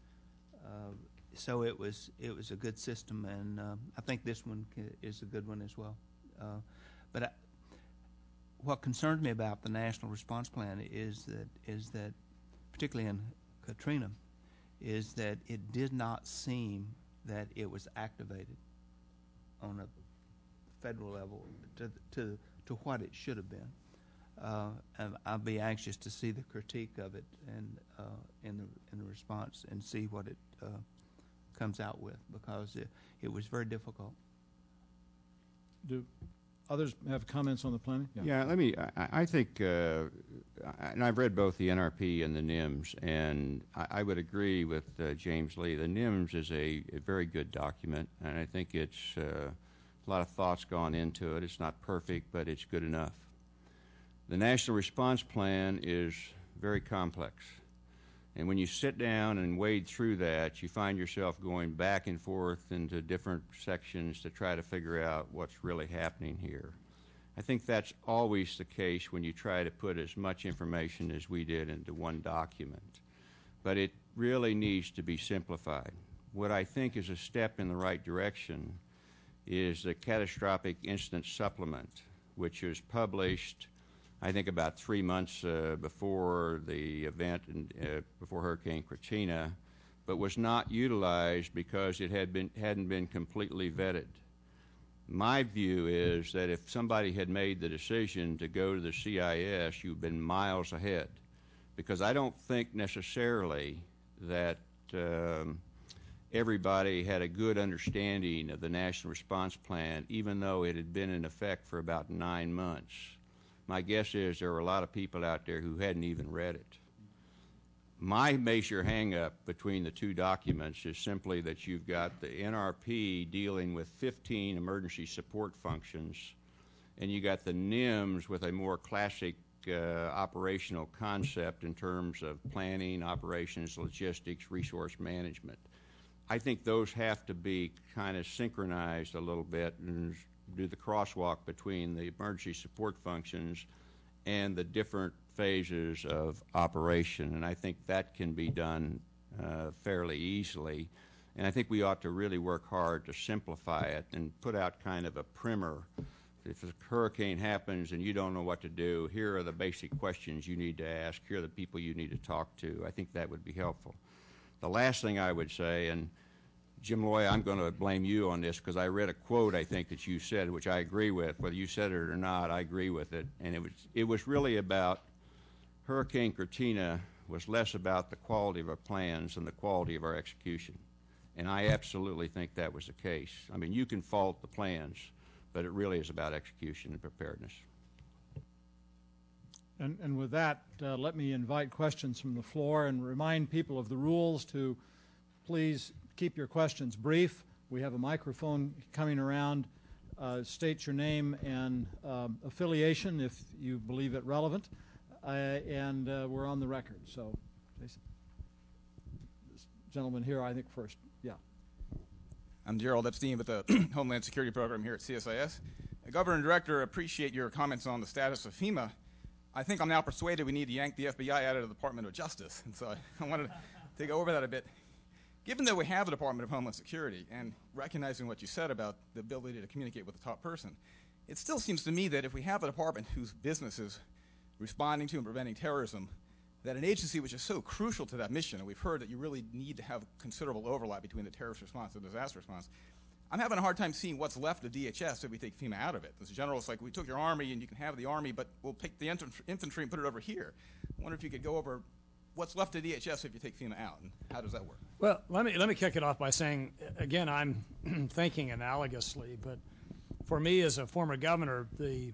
S4: So it was a good system, and I think this one is a good one as well. But what concerns me about the National Response Plan is that particularly in Katrina, is that it did not seem that it was activated on a federal level to what it should have been. And I'll be anxious to see the critique of it and in the response and see what it comes out with, because it was very difficult.
S2: Do others have comments on the planning?
S5: Yeah, I think, and I've read both the NRP and the NIMS, and I would agree with James Lee. The NIMS is a very good document, and I think it's a lot of thought's gone into it. It's not perfect, but it's good enough. The National Response Plan is very complex, And when you sit down and wade through that, you find yourself going back and forth into different sections to try to figure out what's really happening here. I think that's always the case when you try to put as much information as we did into one document. But it really needs to be simplified. What I think is a step in the right direction is the Catastrophic Incident Supplement, which was published, I think, about 3 months before the event, before Hurricane Katrina, but was not utilized because it hadn't been completely vetted. My view is that if somebody had made the decision to go to the CIS, you've been miles ahead, because I don't think necessarily that everybody had a good understanding of the National Response Plan, even though it had been in effect for about 9 months. My guess is there were a lot of people out there who hadn't even read it. My major hang-up between the two documents is simply that you've got the NRP dealing with 15 emergency support functions, and you got the NIMS with a more classic operational concept in terms of planning, operations, logistics, resource management. I think those have to be kind of synchronized a little bit and do the crosswalk between the emergency support functions and the different phases of operation. And I think that can be done fairly easily. And I think we ought to really work hard to simplify it and put out kind of a primer. If a hurricane happens and you don't know what to do, here are the basic questions you need to ask. Here are the people you need to talk to. I think that would be helpful. The last thing I would say, and Jim Loy, I'm going to blame you on this because I read a quote I think that you said, which I agree with. Whether you said it or not, I agree with it. And it was really about Hurricane Katrina was less about the quality of our plans than the quality of our execution. And I absolutely think that was the case. I mean, you can fault the plans, but it really is about execution and preparedness.
S2: And with that, let me invite questions from the floor and remind people of the rules to please keep your questions brief. We have a microphone coming around. State your name and affiliation if you believe it relevant. And we're on the record. So, Jason. This gentleman here, I think first. Yeah.
S6: I'm Gerald Epstein with the Homeland Security Program here at CSIS. Governor and Director, appreciate your comments on the status of FEMA. I think I'm now persuaded we need to yank the FBI out of the Department of Justice. And so I wanted to go over that a bit. Given that we have a Department of Homeland Security and recognizing what you said about the ability to communicate with the top person, it still seems to me that if we have a department whose business is responding to and preventing terrorism, that an agency which is so crucial to that mission, and we've heard that you really need to have considerable overlap between the terrorist response and disaster response, I'm having a hard time seeing what's left of DHS if we take FEMA out of it. As a general, it's like we took your Army and you can have the Army, but we'll take the infantry and put it over here. I wonder if you could go over what's left of DHS if you take FEMA out, and how does that work?
S3: Well, let me kick it off by saying, again, I'm thinking analogously, but for me as a former governor, the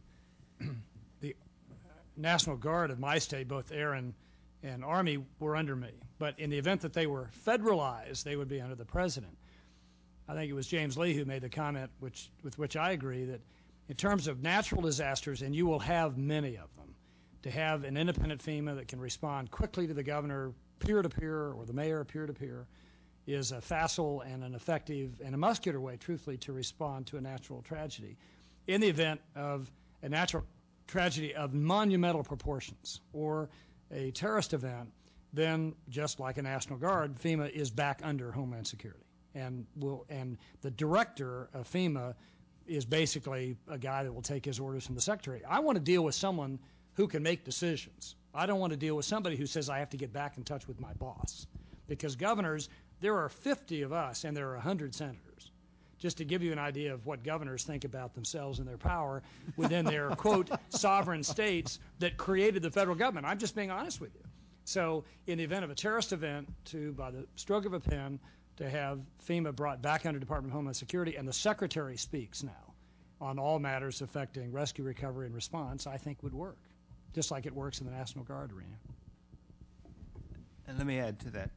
S3: National Guard of my state, both Air and Army, were under me. But in the event that they were federalized, they would be under the president. I think it was James Lee who made the comment, with which I agree, that in terms of natural disasters, and you will have many of them, to have an independent FEMA that can respond quickly to the governor peer-to-peer or the mayor peer-to-peer is a facile and an effective and a muscular way, truthfully, to respond to a natural tragedy. In the event of a natural tragedy of monumental proportions or a terrorist event, then just like a National Guard, FEMA is back under Homeland Security. And the director of FEMA is basically a guy that will take his orders from the secretary. I want to deal with someone who can make decisions. I don't want to deal with somebody who says I have to get back in touch with my boss. Because governors, there are 50 of us and there are 100 senators. Just to give you an idea of what governors think about themselves and their power within their, quote, sovereign states that created the federal government. I'm just being honest with you. So in the event of a terrorist event, by the stroke of a pen, to have FEMA brought back under Department of Homeland Security, and the Secretary speaks now on all matters affecting rescue, recovery, and response, I think would work, just like it works in the National Guard arena.
S4: And let me add to that.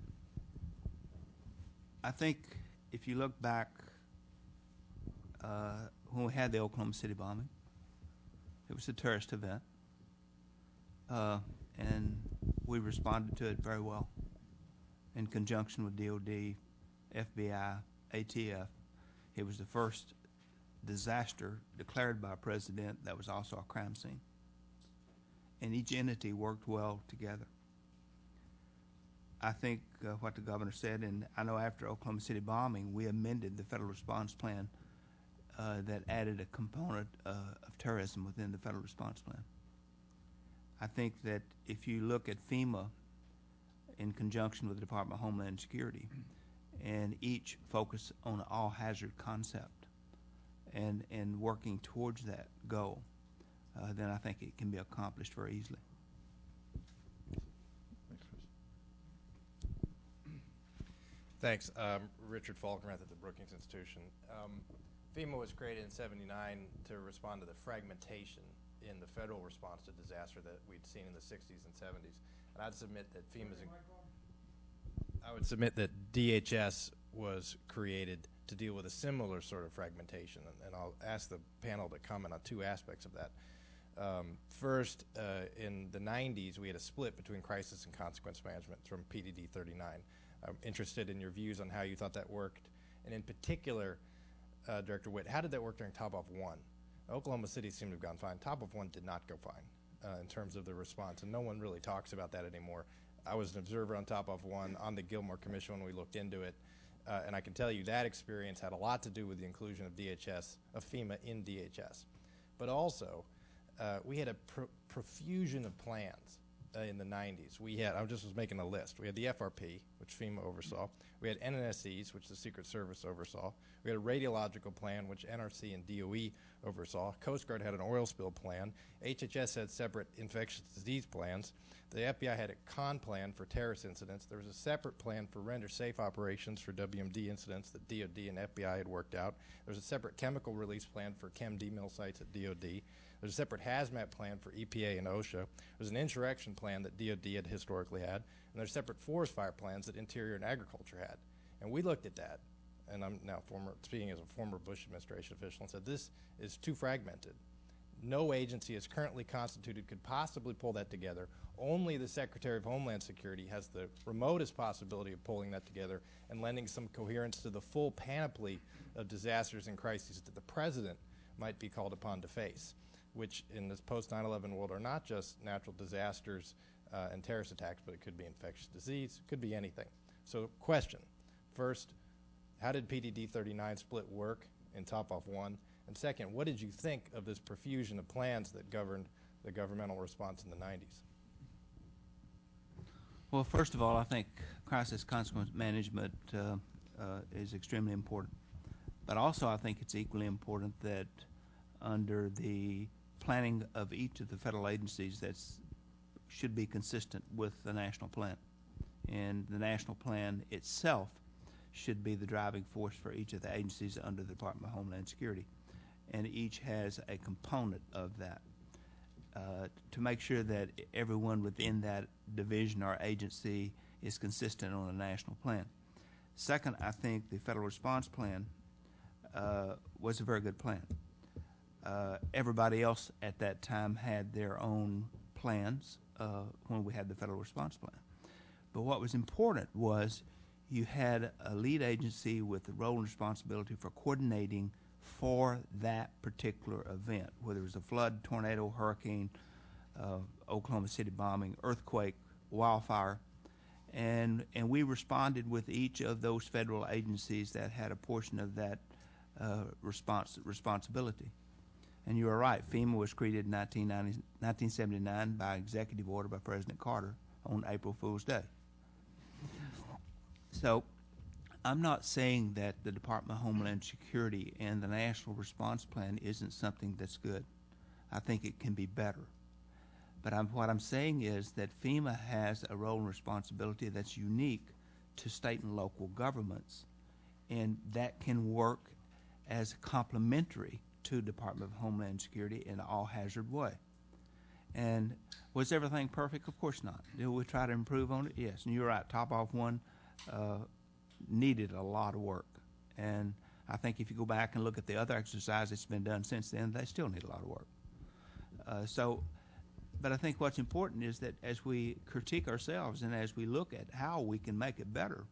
S4: I think if you look back when we had the Oklahoma City bombing, it was a terrorist event, and we responded to it very well. in conjunction with DOD, FBI, ATF. It was the first disaster declared by a president that was also a crime scene. And each entity worked well together. I think what the governor said, and I know after Oklahoma City bombing, we amended the federal response plan that added a component of terrorism within the federal response plan. I think that if you look at FEMA in conjunction with the Department of Homeland Security, and each focus on an all-hazard concept and working towards that goal, then I think it can be accomplished very easily.
S7: Thanks. Richard Falkenrath at the Brookings Institution. FEMA was created in '79 to respond to the fragmentation in the federal response to disaster that we'd seen in the 60s and 70s. And I'd submit that I would submit that DHS was created to deal with a similar sort of fragmentation. And I'll ask the panel to comment on two aspects of that. First, in the 90s, we had a split between crisis and consequence management from PDD 39. I'm interested in your views on how you thought that worked. And in particular, Director Witt, how did that work during Top Off 1? Oklahoma City seemed to have gone fine. Top Off 1 did not go fine in terms of the response, and no one really talks about that anymore. I was an observer on Top Off 1 on the Gilmore Commission when we looked into it, and I can tell you that experience had a lot to do with the inclusion of FEMA in DHS. But also, we had a profusion of plans in the 90s. I just was making a list. We had the FRP, which FEMA oversaw. We had NNSEs, which the Secret Service oversaw. We had a radiological plan, which NRC and DOE oversaw. Coast Guard had an oil spill plan. HHS had separate infectious disease plans. The FBI had a con plan for terrorist incidents. There was a separate plan for render safe operations for WMD incidents that DOD and FBI had worked out. There was a separate chemical release plan for chem mill sites at DOD. There's a separate hazmat plan for EPA and OSHA. There's an insurrection plan that DOD had historically had. And there's separate forest fire plans that Interior and Agriculture had. And we looked at that, and I'm now speaking as a former Bush administration official, and said this is too fragmented. No agency as currently constituted could possibly pull that together. Only the Secretary of Homeland Security has the remotest possibility of pulling that together and lending some coherence to the full panoply of disasters and crises that the President might be called upon to face, which in this post-9/11 world are not just natural disasters and terrorist attacks, but it could be infectious disease, could be anything. So question, first, how did PDD 39 split work in Top Off 1? And second, what did you think of this profusion of plans that governed the governmental response in the 90s?
S4: Well, first of all, I think crisis consequence management is extremely important. But also I think it's equally important that under the planning of each of the federal agencies that should be consistent with the national plan. And the national plan itself should be the driving force for each of the agencies under the Department of Homeland Security. And each has a component of that to make sure that everyone within that division or agency is consistent on a national plan. Second, I think the federal response plan was a very good plan. Everybody else at that time had their own plans when we had the federal response plan. But what was important was you had a lead agency with the role and responsibility for coordinating for that particular event, whether it was a flood, tornado, hurricane, Oklahoma City bombing, earthquake, wildfire. And we responded with each of those federal agencies that had a portion of that responsibility. And you are right, FEMA was created in 1979 by executive order by President Carter on April Fool's Day. So I'm not saying that the Department of Homeland Security and the National Response Plan isn't something that's good. I think it can be better. But what I'm saying is that FEMA has a role and responsibility that's unique to state and local governments, and that can work as complementary to Department of Homeland Security in an all-hazard way. And was everything perfect? Of course not. Did we try to improve on it? Yes. And you're right, Top Off 1 needed a lot of work. And I think if you go back and look at the other exercise that's been done since then, they still need a lot of work. So but I think what's important is that as we critique ourselves and as we look at how we can make it better,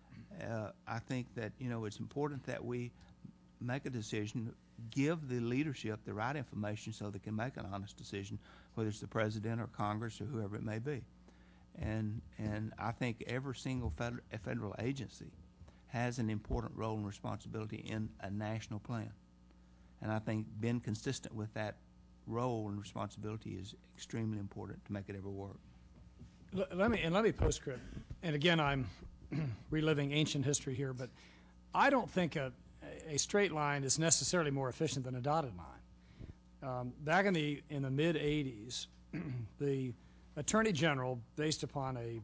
S4: I think that it's important that we make a decision, give the leadership the right information so they can make an honest decision, whether it's the president or Congress or whoever it may be. And I think every single federal agency has an important role and responsibility in a national plan. And I think being consistent with that role and responsibility is extremely important to make it ever work.
S3: Let me postscript. And again, I'm reliving ancient history here, but I don't think a straight line is necessarily more efficient than a dotted line. Back in the mid '80s, the Attorney General, based upon an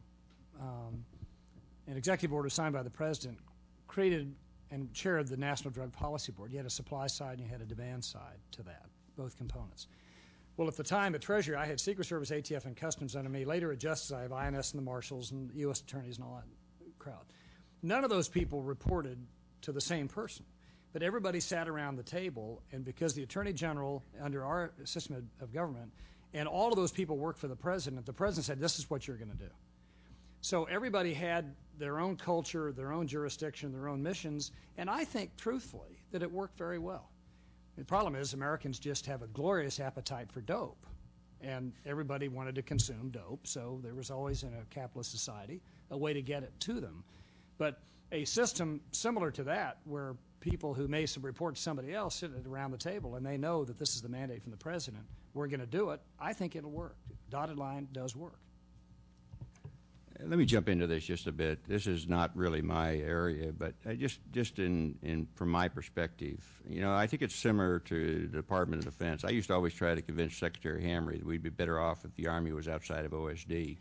S3: executive order signed by the President, created and chaired the National Drug Policy Board. You had a supply side and you had a demand side to that, both components. Well, at the time at Treasury, I had Secret Service, ATF, and Customs under me. Later at Justice, I have INS and the Marshals and U.S. attorneys and all that crowd. None of those people reported to the same person, but everybody sat around the table, and because the Attorney General, under our system of government, and all of those people worked for the President said, this is what you're going to do. So everybody had their own culture, their own jurisdiction, their own missions, and I think, truthfully, that it worked very well. The problem is Americans just have a glorious appetite for dope, and everybody wanted to consume dope, so there was always, in a capitalist society, a way to get it to them. But a system similar to that, where people who may report to somebody else sit around the table and they know that this is the mandate from the President, we're going to do it, I think it'll work. Dotted line does work.
S5: Let me jump into this just a bit. This is not really my area, but just from my perspective, I think it's similar to the Department of Defense. I used to always try to convince Secretary Hamre that we'd be better off if the Army was outside of OSD.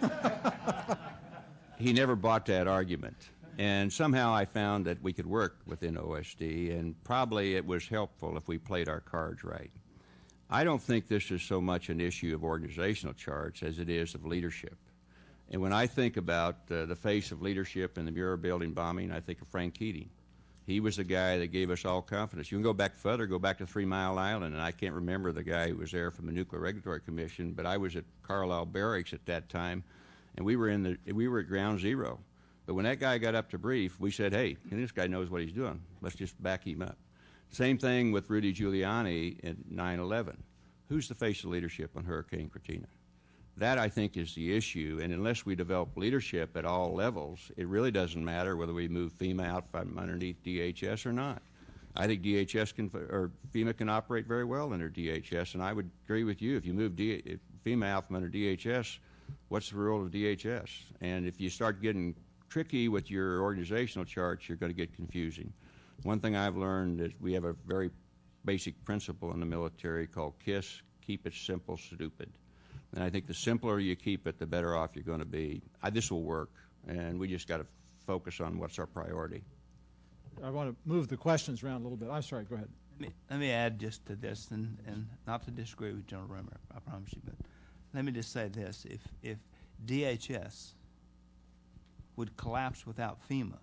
S5: He never bought that argument. And somehow I found that we could work within OSD, and probably it was helpful if we played our cards right. I don't think this is so much an issue of organizational charts as it is of leadership. And when I think about the face of leadership in the Bureau building bombing, I think of Frank Keating. He was the guy that gave us all confidence. You can go back further, go back to 3 Mile Island, and I can't remember the guy who was there from the Nuclear Regulatory Commission, but I was at Carlisle Barracks at that time, and we were at ground zero. But when that guy got up to brief, we said, hey, this guy knows what he's doing. Let's just back him up. Same thing with Rudy Giuliani at 9/11. Who's the face of leadership on Hurricane Katrina? That, I think, is the issue, and unless we develop leadership at all levels, it really doesn't matter whether we move FEMA out from underneath DHS or not. I think FEMA can operate very well under DHS, and I would agree with you. If you move FEMA out from under DHS, what's the role of DHS? And if you start getting tricky with your organizational charts, you're going to get confusing. One thing I've learned is we have a very basic principle in the military called KISS, keep it simple, stupid. And I think the simpler you keep it, the better off you're going to be. This will work, and we just got to focus on what's our priority.
S2: I want to move the questions around a little bit. I'm sorry, go ahead.
S4: Let me add just to this, and not to disagree with General Rimmer, I promise you, but let me just say this. If DHS would collapse without FEMA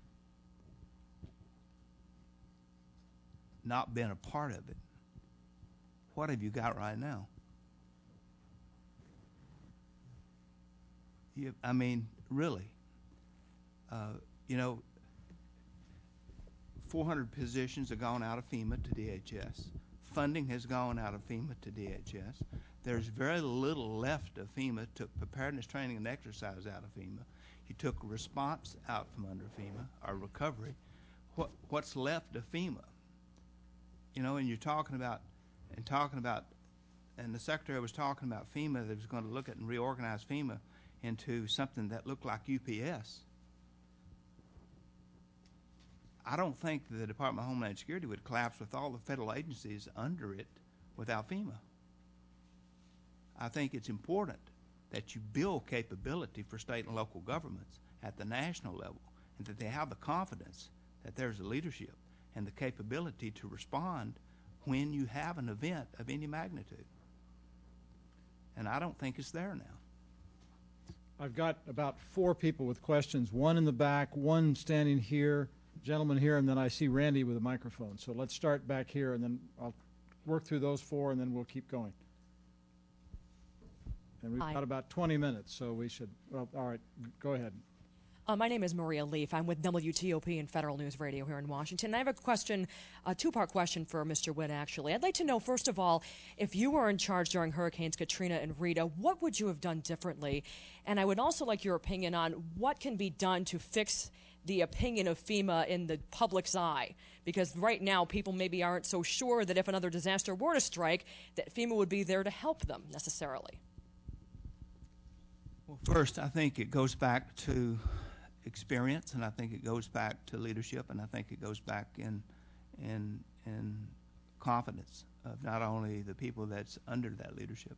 S4: not being a part of it, what have you got right now? I mean, really. 400 positions have gone out of FEMA to DHS. Funding has gone out of FEMA to DHS. There's very little left of FEMA. Took preparedness, training, and exercise out of FEMA. You took response out from under FEMA, or recovery. What's left of FEMA? And you're talking about, and the Secretary was talking about FEMA, that was going to look at and reorganize FEMA into something that looked like UPS. I don't think the Department of Homeland Security would collapse with all the federal agencies under it without FEMA. I think it's important that you build capability for state and local governments at the national level, and that they have the confidence that there's a leadership and the capability to respond when you have an event of any magnitude. And I don't think it's there now.
S2: I've got about 4 people with questions, one in the back, one standing here, gentleman here, and then I see Randy with a microphone. So let's start back here, and then I'll work through those 4, and then we'll keep going. And we've
S8: Hi.
S2: got about 20 minutes, so we should, well, all right, go ahead.
S8: My name is Maria Leaf. I'm with WTOP and Federal News Radio here in Washington. I have a question, a two-part question for Mr. Witt, actually. I'd like to know, first of all, if you were in charge during Hurricanes Katrina and Rita, what would you have done differently? And I would also like your opinion on what can be done to fix the opinion of FEMA in the public's eye. Because right now, people maybe aren't so sure that if another disaster were to strike, that FEMA would be there to help them necessarily.
S4: Well, first, I think it goes back to experience, and I think it goes back to leadership, and I think it goes back in confidence of not only the people that's under that leadership.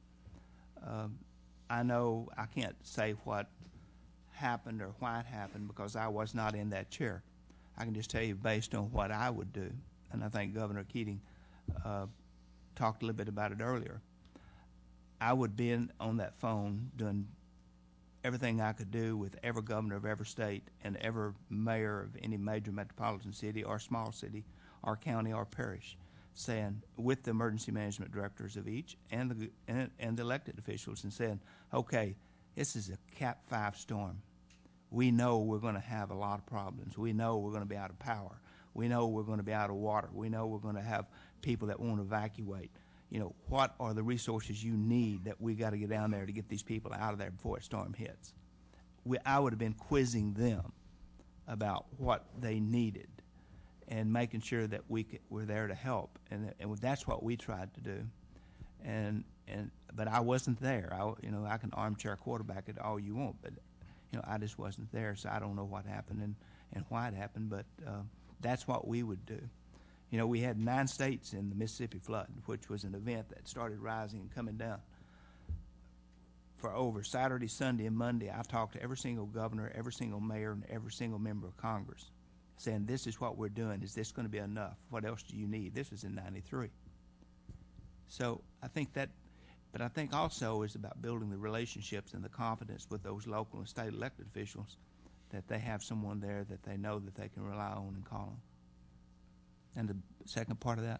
S4: I know I can't say what happened or why it happened because I was not in that chair. I can just tell you based on what I would do, and I think Governor Keating talked a little bit about it earlier. I would be on that phone doing everything I could do with every governor of every state and every mayor of any major metropolitan city or small city or county or parish, saying, with the emergency management directors of each and the elected officials, and saying, okay, this is a Cat 5 storm. We know we're going to have a lot of problems. We know we're going to be out of power. We know we're going to be out of water. We know we're going to have people that won't evacuate. You know, what are the resources you need that we got to get down there to get these people out of there before a storm hits? I would have been quizzing them about what they needed and making sure that we're there to help, and that's what we tried to do. But I wasn't there. I can armchair quarterback it all you want, but I just wasn't there, so I don't know what happened and why it happened. But that's what we would do. We had 9 states in the Mississippi flood, which was an event that started rising and coming down. For over Saturday, Sunday, and Monday, I talked to every single governor, every single mayor, and every single member of Congress, saying, this is what we're doing. Is this going to be enough? What else do you need? This was in '93. So I think that, but I think also is about building the relationships and the confidence with those local and state elected officials that they have someone there that they know that they can rely on and call on. And the second part of that?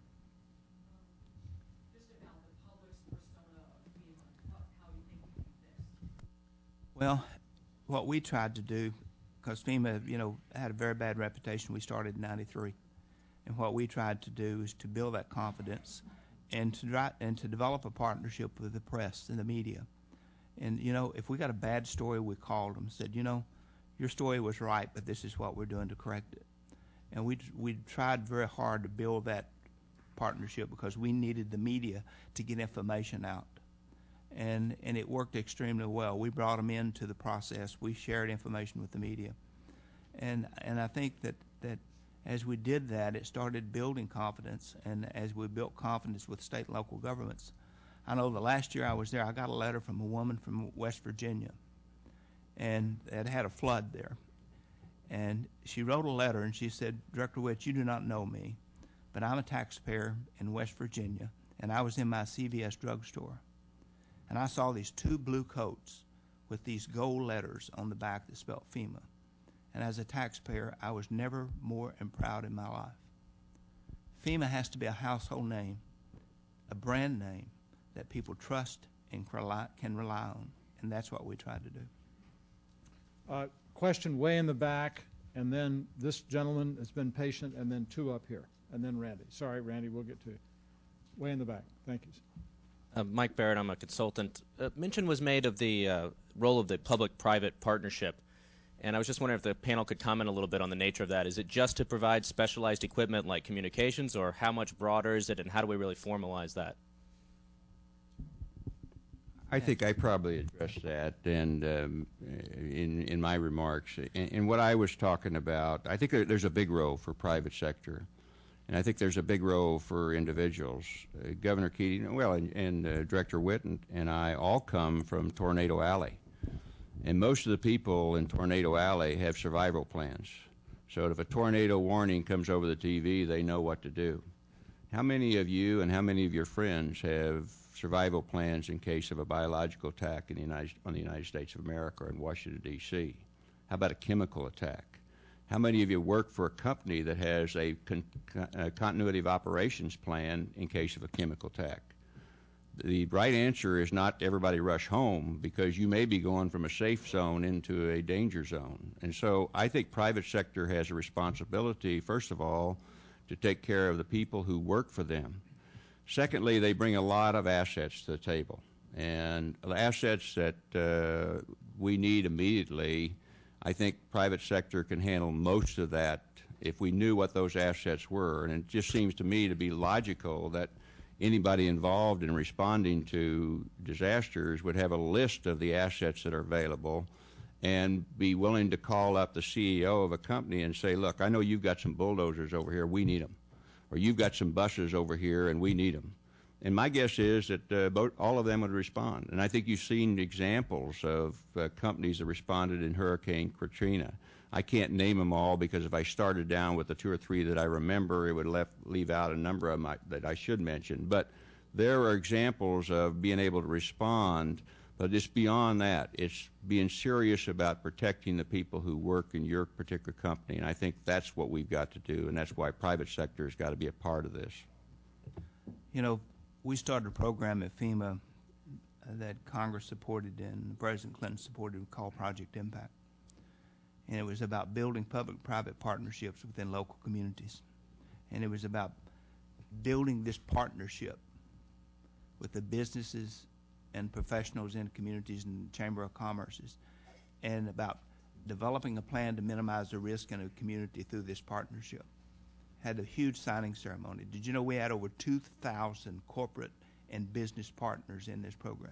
S8: Just about the public's persona of FEMA, how you think it can be fixed.
S4: Well, what we tried to do, because FEMA, had a very bad reputation. We started in '93, and what we tried to do is to build that confidence and to develop a partnership with the press and the media. And if we got a bad story, we called them and said, your story was right, but this is what we're doing to correct it. And we tried very hard to build that partnership because we needed the media to get information out. And it worked extremely well. We brought them into the process. We shared information with the media. And I think that as we did that, it started building confidence. And as we built confidence with state and local governments, I know the last year I was there, I got a letter from a woman from West Virginia, and it had a flood there. And she wrote a letter, and she said, Director Witt, you do not know me, but I'm a taxpayer in West Virginia, and I was in my CVS drugstore. And I saw these 2 blue coats with these gold letters on the back that spelled FEMA. And as a taxpayer, I was never more proud in my life. FEMA has to be a household name, a brand name that people trust and can rely on, and that's what we tried to do.
S2: Question way in the back, and then this gentleman has been patient, and then 2 up here, and then Randy. Sorry, Randy, we'll get to you. Way in the back. Thank you.
S9: Mike Barrett, I'm a consultant. Mention was made of the role of the public-private partnership, and I was just wondering if the panel could comment a little bit on the nature of that. Is it just to provide specialized equipment like communications, or how much broader is it, and how do we really formalize that?
S5: I think I probably addressed that, and in my remarks, and what I was talking about, I think there's a big role for private sector, and I think there's a big role for individuals. Governor Keating, and Director Witt and I all come from Tornado Alley, and most of the people in Tornado Alley have survival plans. So if a tornado warning comes over the TV, they know what to do. How many of you and how many of your friends have survival plans in case of a biological attack on the United States of America or in Washington, D.C.? How about a chemical attack? How many of you work for a company that has a continuity of operations plan in case of a chemical attack? the right answer is not everybody rush home, because you may be going from a safe zone into a danger zone. And so I think private sector has a responsibility, first of all, to take care of the people who work for them. Secondly, they bring a lot of assets to the table, and assets that we need immediately. I think private sector can handle most of that if we knew what those assets were. And it just seems to me to be logical that anybody involved in responding to disasters would have a list of the assets that are available and be willing to call up the CEO of a company and say, look, I know you've got some bulldozers over here, we need them. Or you've got some buses over here and we need them. And my guess is that all of them would respond. And I think you've seen examples of companies that responded in Hurricane Katrina. I can't name them all, because if I started down with the 2 or 3 that I remember, it would leave out a number of them that I should mention. But there are examples of being able to respond, but it's beyond that. It's being serious about protecting the people who work in your particular company, and I think that's what we've got to do, and that's why private sector has got to be a part of this.
S4: You know, we started a program at FEMA that Congress supported and President Clinton supported called Project Impact. And it was about building public-private partnerships within local communities. And it was about building this partnership with the businesses and professionals in communities and Chamber of Commerce's, and about developing a plan to minimize the risk in a community through this partnership. Had a huge signing ceremony. Did you know we had over 2,000 corporate and business partners in this program?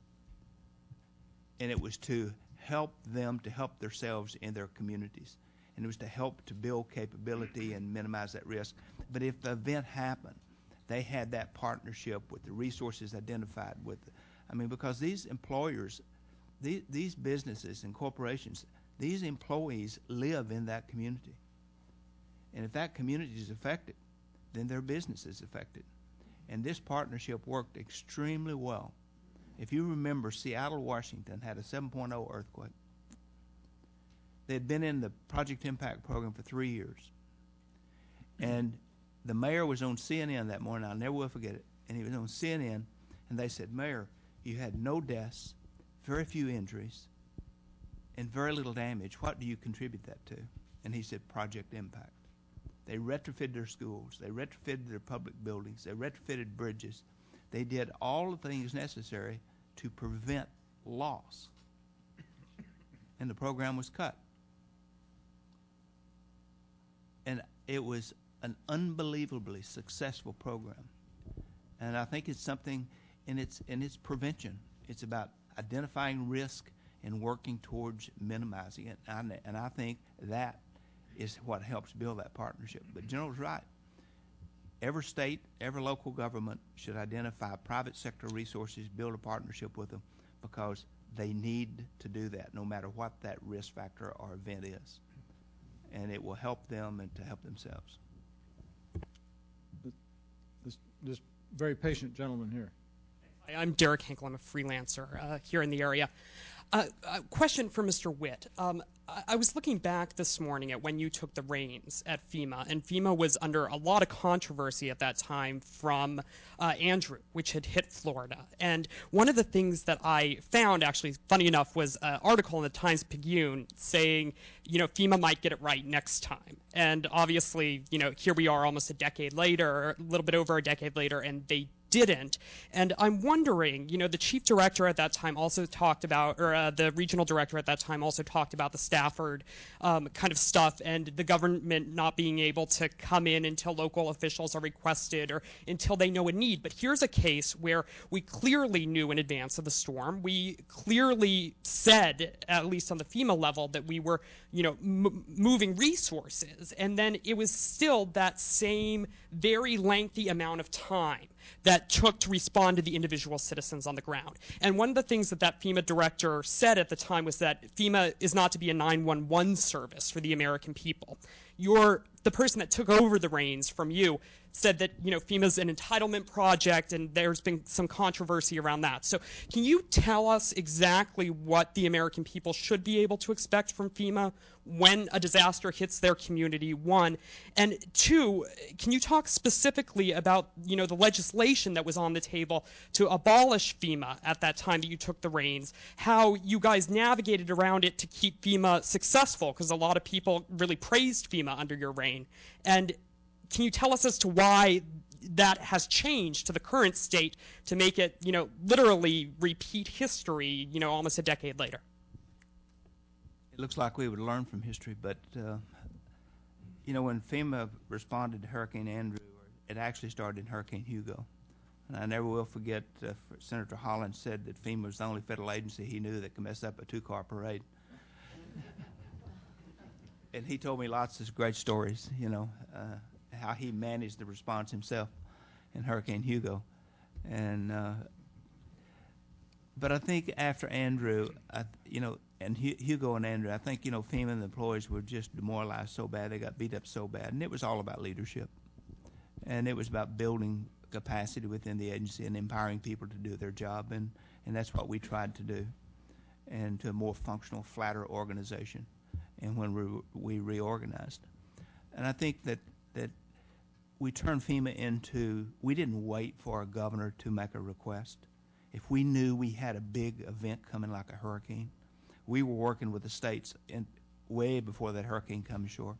S4: And it was to help them to help themselves in their communities. And it was to help to build capability and minimize that risk. But if the event happened, they had that partnership with the resources identified with, because these employers, these businesses and corporations, these employees live in that community. And if that community is affected, then their business is affected. And this partnership worked extremely well. If you remember, Seattle, Washington had a 7.0 earthquake. They had been in the Project Impact program for 3 years. And the mayor was on CNN that morning. I'll never will forget it. And he was on CNN, and they said, Mayor, you had no deaths, very few injuries, and very little damage. What do you contribute that to? And he said, Project Impact. They retrofitted their schools. They retrofitted their public buildings. They retrofitted bridges. They did all the things necessary to prevent loss. And the program was cut. And it was an unbelievably successful program. And I think it's something in its prevention. It's about identifying risk and working towards minimizing it. And I think that is what helps build that partnership. But General's right. Every state, every local government should identify private sector resources, build a partnership with them, because they need to do that no matter what that risk factor or event is. And it will help them and to help themselves.
S2: This very patient gentleman here.
S10: Hi, I'm Derek Hinkle. I'm a freelancer here in the area. A question for Mr. Witt. I was looking back this morning at when you took the reins at FEMA, and FEMA was under a lot of controversy at that time from Andrew, which had hit Florida. And one of the things that I found, actually, funny enough, was an article in the Times-Picayune saying, FEMA might get it right next time. And obviously, here we are almost a decade later, or a little bit over a decade later, and they didn't. And I'm wondering, the chief director at that time also talked about, or the regional director at that time also talked about the Stafford kind of stuff and the government not being able to come in until local officials are requested or until they know a need. But here's a case where we clearly knew in advance of the storm. We clearly said, at least on the FEMA level, that we were, moving resources. And then it was still that same very lengthy amount of time that took to respond to the individual citizens on the ground. And one of the things that FEMA director said at the time was that FEMA is not to be a 911 service for the American people. You're the person that took over the reins from you said that, you know, FEMA's an entitlement project, and there's been some controversy around that. So can you tell us exactly what the American people should be able to expect from FEMA when a disaster hits their community, one? And two, can you talk specifically about, you know, the legislation that was on the table to abolish FEMA at that time that you took the reins, how you guys navigated around it to keep FEMA successful, because a lot of people really praised FEMA under your reign, and can you tell us as to why that has changed to the current state to make it, you know, literally repeat history, you know, almost a decade later?
S4: It looks like we would learn from history, but, you know, when FEMA responded to Hurricane Andrew, it actually started in Hurricane Hugo. And I never will forget Senator Holland said that FEMA was the only federal agency he knew that could mess up a two-car parade. And he told me lots of great stories, you know, how he managed the response himself in Hurricane Hugo. And but I think after Andrew, you know, and Hugo and Andrew, I think, you know, FEMA and the employees were just demoralized so bad, they got beat up so bad, and it was all about leadership. And it was about building capacity within the agency and empowering people to do their job, and that's what we tried to do, and to a more functional, flatter organization, and when we reorganized. And I think that we turned FEMA into, we didn't wait for a governor to make a request. If we knew we had a big event coming like a hurricane, we were working with the states way before that hurricane come ashore.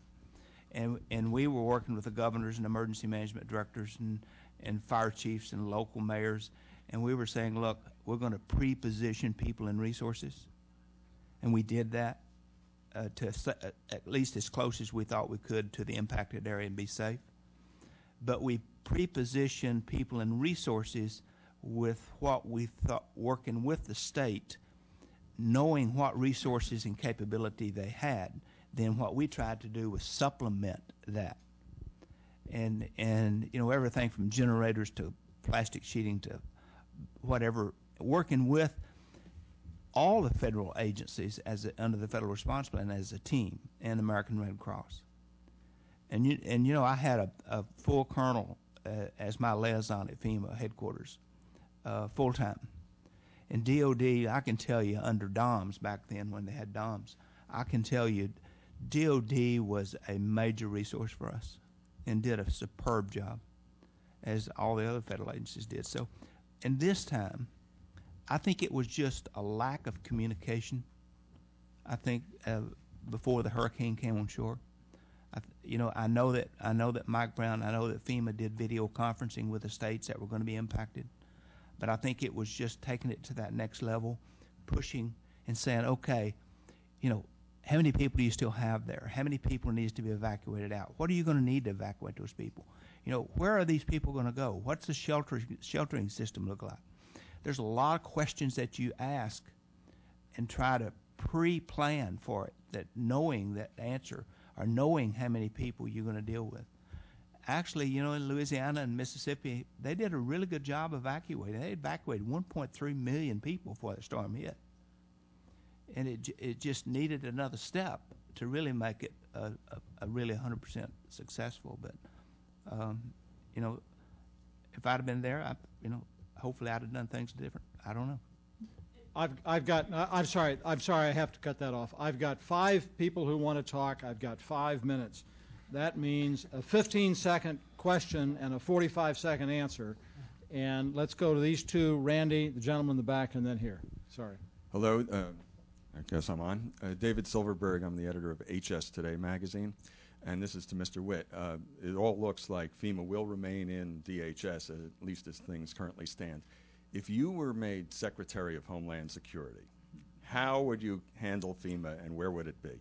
S4: And we were working with the governors and emergency management directors and fire chiefs and local mayors, and we were saying, look, we're going to pre-position people and resources. And we did that to at least as close as we thought we could to the impacted area and be safe. But we pre-positioned people and resources with what we thought, working with the state, knowing what resources and capability they had. Then what we tried to do was supplement that. And you know, everything from generators to plastic sheeting to whatever, working with all the federal agencies under the Federal Response Plan as a team, and American Red Cross. And you know, I had a full colonel as my liaison at FEMA headquarters, full time. And DOD, I can tell you, under DOMS back then when they had DOMS, I can tell you, DOD was a major resource for us and did a superb job, as all the other federal agencies did. So, in this time, I think it was just a lack of communication. I think before the hurricane came on shore, you know, I know that Mike Brown, I know that FEMA did video conferencing with the states that were going to be impacted, but I think it was just taking it to that next level, pushing and saying, okay, you know, how many people do you still have there? How many people needs to be evacuated out? What are you going to need to evacuate those people? You know, where are these people going to go? What's the sheltering system look like? There's a lot of questions that you ask and try to pre-plan for it, that knowing that answer or knowing how many people you're going to deal with. Actually, you know, in Louisiana and Mississippi, they did a really good job evacuating. They evacuated 1.3 million people before the storm hit. And it just needed another step to really make it a really 100% successful. But, you know, if I'd have been there, you know, hopefully I'd have done things different. I don't know.
S2: I'm sorry, I have to cut that off. I've got 5 people who want to talk. I've got 5 minutes. That means a 15-second question and a 45-second answer. And let's go to these two, Randy, the gentleman in the back, and then here. Sorry.
S11: Hello. I guess I'm on. David Silverberg. I'm the editor of HS Today magazine. And this is to Mr. Witt. It all looks like FEMA will remain in DHS, at least as things currently stand. If you were made Secretary of Homeland Security, how would you handle FEMA and where would it be?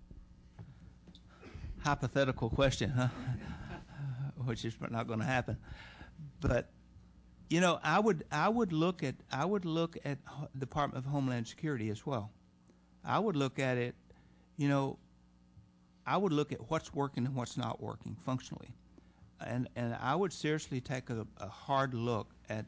S4: Hypothetical question, huh? Which is not going to happen. But you know, I would look at Department of Homeland Security as well. I would look at it, you know, I would look at what's working and what's not working functionally, and I would seriously take a hard look at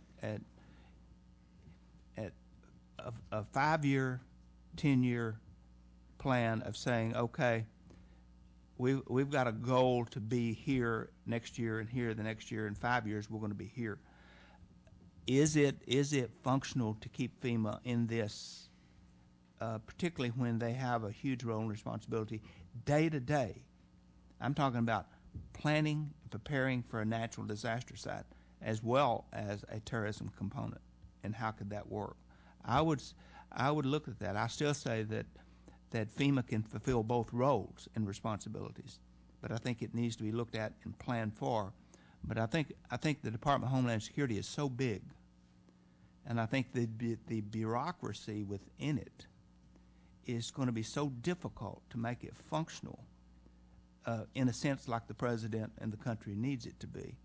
S4: a 5-year, 10-year plan of saying, okay, we've got a goal to be here next year and here the next year. In 5 years, we're going to be here. Is it functional to keep FEMA in this, particularly when they have a huge role and responsibility day to day? I'm talking about planning, preparing for a natural disaster site, as well as a terrorism component, and how could that work? I would look at that. I still say that FEMA can fulfill both roles and responsibilities, but I think it needs to be looked at and planned for. But I think the Department of Homeland Security is so big, and I think the bureaucracy within it is going to be so difficult to make it functional, in a sense like the president and the country needs it to be.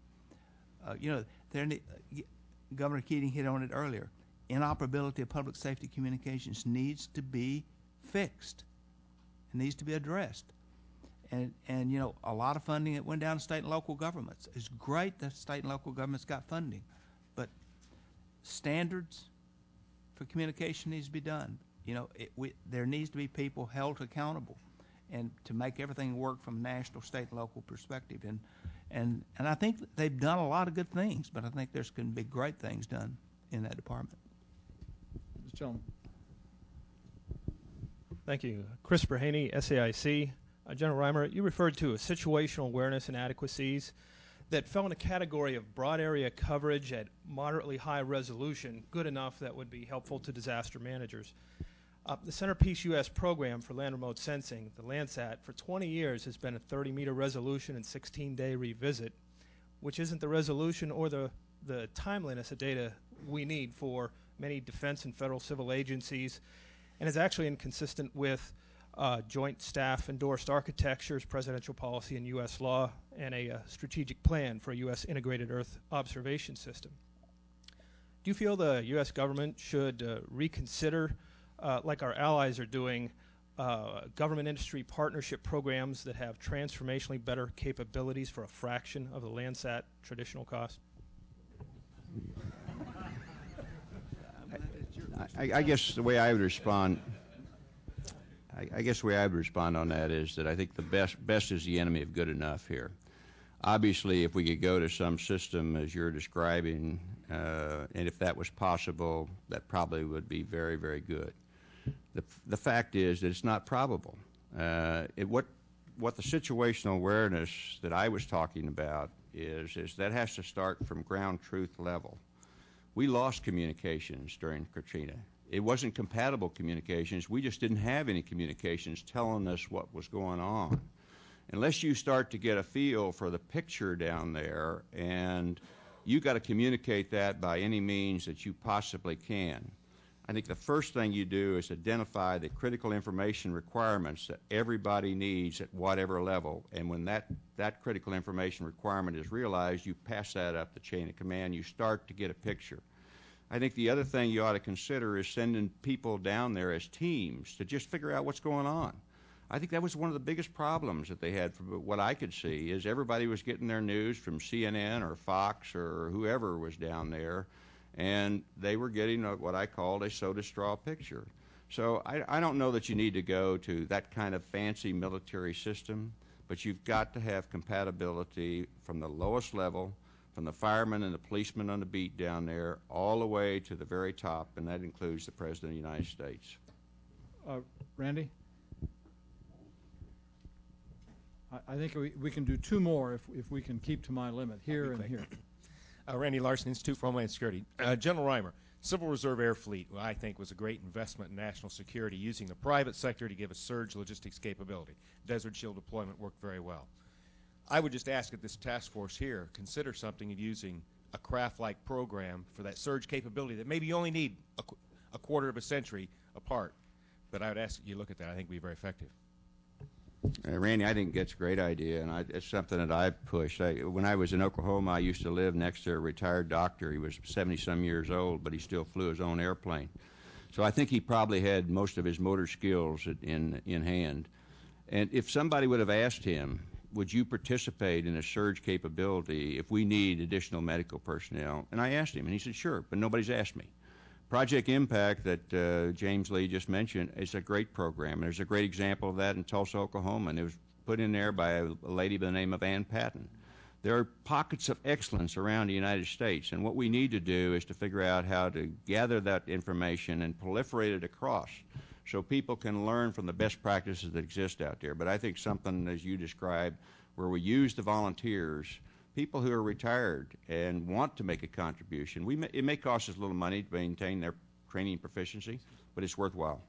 S4: Governor Keating hit on it earlier. Inoperability of public safety communications needs to be fixed. It needs to be addressed. And a lot of funding that went down to state and local governments. It's great that state and local governments got funding, but standards for communication needs to be done. There needs to be people held accountable, and to make everything work from a national, state, and local perspective. And I think they've done a lot of good things, but I think there's going to be great things done in that department.
S2: This gentleman.
S12: Thank you. Christopher Haney, SAIC. General Reimer, you referred to a situational awareness inadequacies that fell in a category of broad area coverage at moderately high resolution, good enough that would be helpful to disaster managers. The Centerpiece U.S. program for land remote sensing, the Landsat, for 20 years has been a 30-meter resolution and 16-day revisit, which isn't the resolution or the timeliness of data we need for many defense and federal civil agencies, and is actually inconsistent with joint staff endorsed architectures, presidential policy, and U.S. law, and a strategic plan for a U.S. integrated Earth observation system. Do you feel the U.S. government should reconsider, like our allies are doing, government industry partnership programs that have transformationally better capabilities for a fraction of the Landsat traditional cost?
S5: I guess the way I would respond, on that is that I think the best is the enemy of good enough here. Obviously, if we could go to some system as you're describing, and if that was possible, that probably would be very, very good. The fact is that it's not probable. What the situational awareness that I was talking about is that has to start from ground truth level. We lost communications during Katrina. It wasn't compatible communications. We just didn't have any communications telling us what was going on. Unless you start to get a feel for the picture down there, and you got to communicate that by any means that you possibly can. I think the first thing you do is identify the critical information requirements that everybody needs at whatever level, and when that critical information requirement is realized, you pass that up the chain of command. You start to get a picture. I think the other thing you ought to consider is sending people down there as teams to just figure out what's going on. I think that was one of the biggest problems that they had, from what I could see, is everybody was getting their news from CNN or Fox or whoever was down there, and they were getting what I called a soda straw picture. So I don't know that you need to go to that kind of fancy military system, but you've got to have compatibility from the lowest level, from the firemen and the policemen on the beat down there, all the way to the very top, and that includes the President of the United States.
S2: Randy? I think we can do two more if we can keep to my limit, here and here.
S13: Randy Larson, Institute for Homeland Security. General Reimer, Civil Reserve Air Fleet, I think, was a great investment in national security, using the private sector to give a surge logistics capability. Desert Shield deployment worked very well. I would just ask that this task force here consider something of using a craft-like program for that surge capability that maybe you only need a quarter of a century apart. But I would ask that you look at that. I think it would be very effective.
S5: Randy, I think that's a great idea, and it's something that I've pushed. When I was in Oklahoma, I used to live next to a retired doctor. He was 70-some years old, but he still flew his own airplane. So I think he probably had most of his motor skills in hand. And if somebody would have asked him, would you participate in a surge capability if we need additional medical personnel? And I asked him, and he said, sure, but nobody's asked me. Project Impact that James Lee just mentioned is a great program. There's a great example of that in Tulsa, Oklahoma, and it was put in there by a lady by the name of Ann Patton. There are pockets of excellence around the United States, and what we need to do is to figure out how to gather that information and proliferate it across so people can learn from the best practices that exist out there. But I think something, as you described, where we use the volunteers, people who are retired and want to make a contribution. It may cost us a little money to maintain their training proficiency, but it's worthwhile.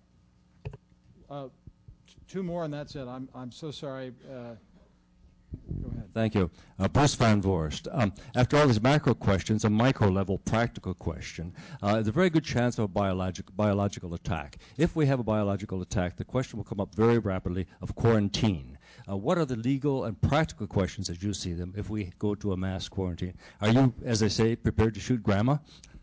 S2: Two more, and that's it. I'm so sorry. Go ahead.
S14: Thank you. Bruce Van Voorst. After all these macro questions, a micro-level practical question. There's a very good chance of a biological attack. If we have a biological attack, the question will come up very rapidly of quarantine. What are the legal and practical questions as you see them if we go to a mass quarantine? Are you, as they say, prepared to shoot grandma?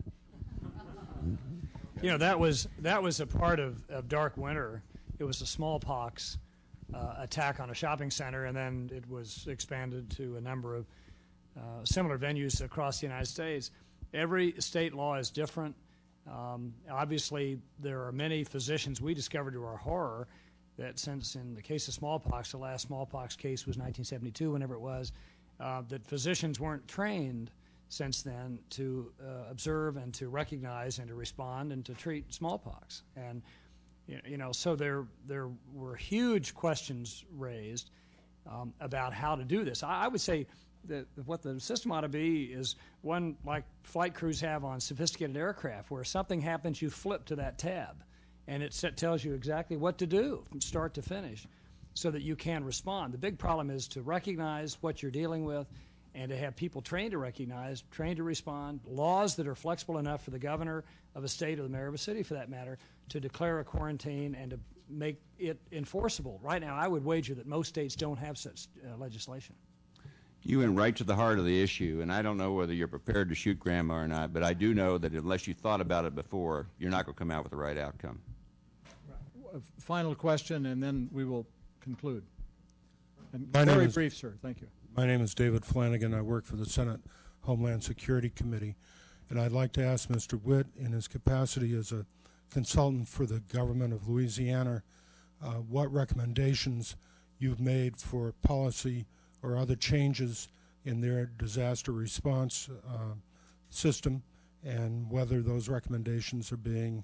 S3: You know, that was a part of Dark Winter. It was a smallpox attack on a shopping center, and then it was expanded to a number of similar venues across the United States. Every state law is different. Obviously, there are many physicians, we discovered to our horror, that since in the case of smallpox, the last smallpox case was 1972, whenever it was, that physicians weren't trained since then to observe and to recognize and to respond and to treat smallpox. And you know, so there were huge questions raised about how to do this. I would say that what the system ought to be is one like flight crews have on sophisticated aircraft, where if something happens, you flip to that tab, and it tells you exactly what to do from start to finish so that you can respond. The big problem is to recognize what you're dealing with and to have people trained to recognize, trained to respond, laws that are flexible enough for the governor of a state or the mayor of a city, for that matter, to declare a quarantine and to make it enforceable. Right now, I would wager that most states don't have such legislation.
S5: You went right to the heart of the issue, and I don't know whether you're prepared to shoot grandma or not, but I do know that unless you thought about it before, you're not going to come out with the right outcome.
S2: Final question, and then we will conclude. And
S15: My name
S2: very
S15: is-
S2: brief, sir. Thank you.
S15: My name is David Flanagan. I work for the Senate Homeland Security Committee, and I'd like to ask Mr. Witt, in his capacity as a consultant for the government of Louisiana, what recommendations you've made for policy or other changes in their disaster response system, and whether those recommendations are being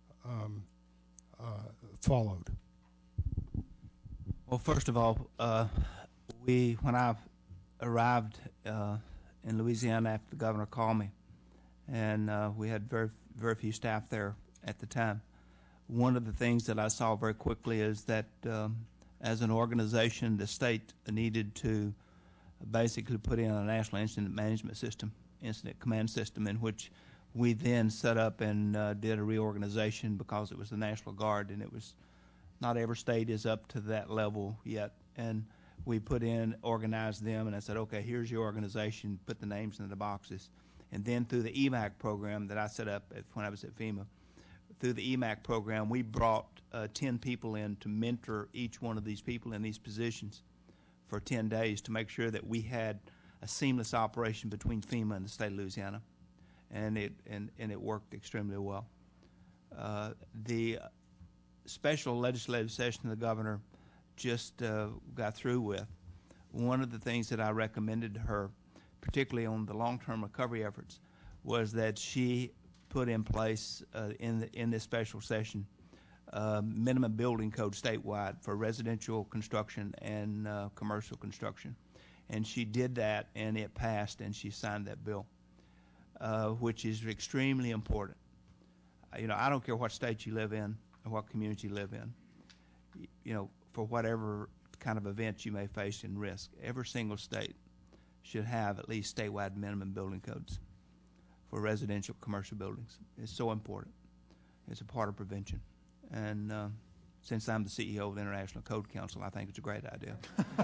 S15: followed.
S4: Well, first of all, when I arrived in Louisiana after the governor called me, and we had very few staff there at the time. One of the things that I saw very quickly is that as an organization, the state needed to basically put in a national incident management system, incident command system, in which we then set up and did a reorganization because it was the National Guard, and it was not every state is up to that level yet. And we put in, organized them, and I said, okay, here's your organization, put the names in the boxes. And then through the EMAC program that I set up when I was at FEMA, through the EMAC program, we brought 10 people in to mentor each one of these people in these positions for 10 days to make sure that we had a seamless operation between FEMA and the state of Louisiana. And it worked extremely well. The special legislative session the governor just got through with, one of the things that I recommended to her, particularly on the long-term recovery efforts, was that she put in place in this special session minimum building code statewide for residential construction and commercial construction. And she did that, and it passed, and she signed that bill, which is extremely important. You know, I don't care what state you live in or what community you live in, you know, for whatever kind of events you may face in risk. Every single state should have at least statewide minimum building codes for residential commercial buildings. It's so important. It's a part of prevention. And since I'm the CEO of the International Code Council, I think it's a great idea.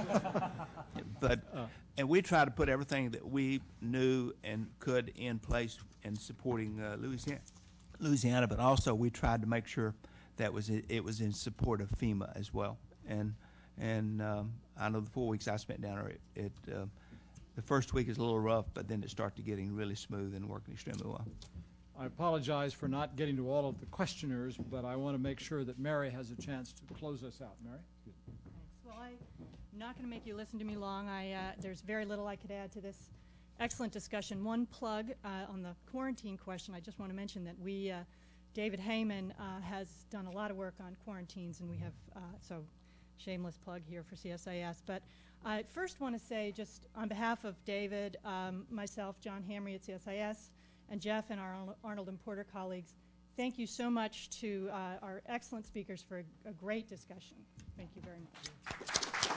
S4: And we try to put everything that we knew and could in place in supporting Louisiana, but also we tried to make sure that it was in support of FEMA as well. And I know the 4 weeks I spent down there, the first week is a little rough, but then it started getting really smooth and working extremely well.
S2: I apologize for not getting to all of the questioners, but I want to make sure that Mary has a chance to close us out. Mary?
S16: Thanks. Well, I not going to make you listen to me long. There's very little I could add to this excellent discussion. One plug on the quarantine question. I just want to mention that David Heyman has done a lot of work on quarantines, and we have, so shameless plug here for CSIS. But I first want to say, just on behalf of David, myself, John Hamre at CSIS, and Jeff and our Arnold and Porter colleagues, thank you so much to our excellent speakers for a great discussion. Thank you very much.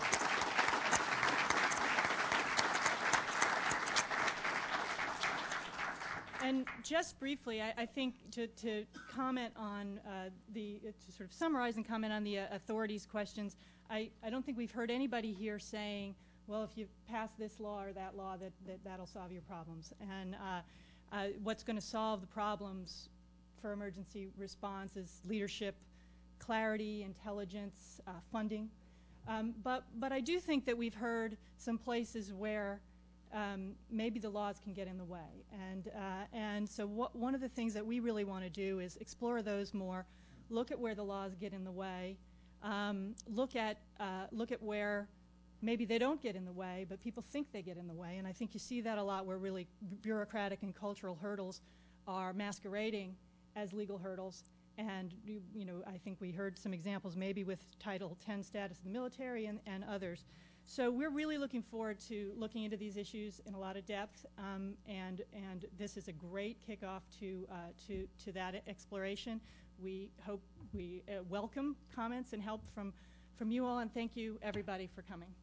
S16: And just briefly, I think to comment on to sort of summarize and comment on the authorities' questions, I don't think we've heard anybody here saying, well, if you pass this law or that law, that'll solve your problems. And what's going to solve the problems for emergency response is leadership, clarity, intelligence, funding. But I do think that we've heard some places where maybe the laws can get in the way. And so one of the things that we really want to do is explore those more, look at where the laws get in the way, look at where maybe they don't get in the way, but people think they get in the way. And I think you see that a lot where really bureaucratic and cultural hurdles are masquerading as legal hurdles. And I think we heard some examples maybe with Title X status of the military and others. So we're really looking forward to looking into these issues in a lot of depth, and this is a great kickoff to that exploration. We hope we welcome comments and help from you all, and thank you everybody for coming.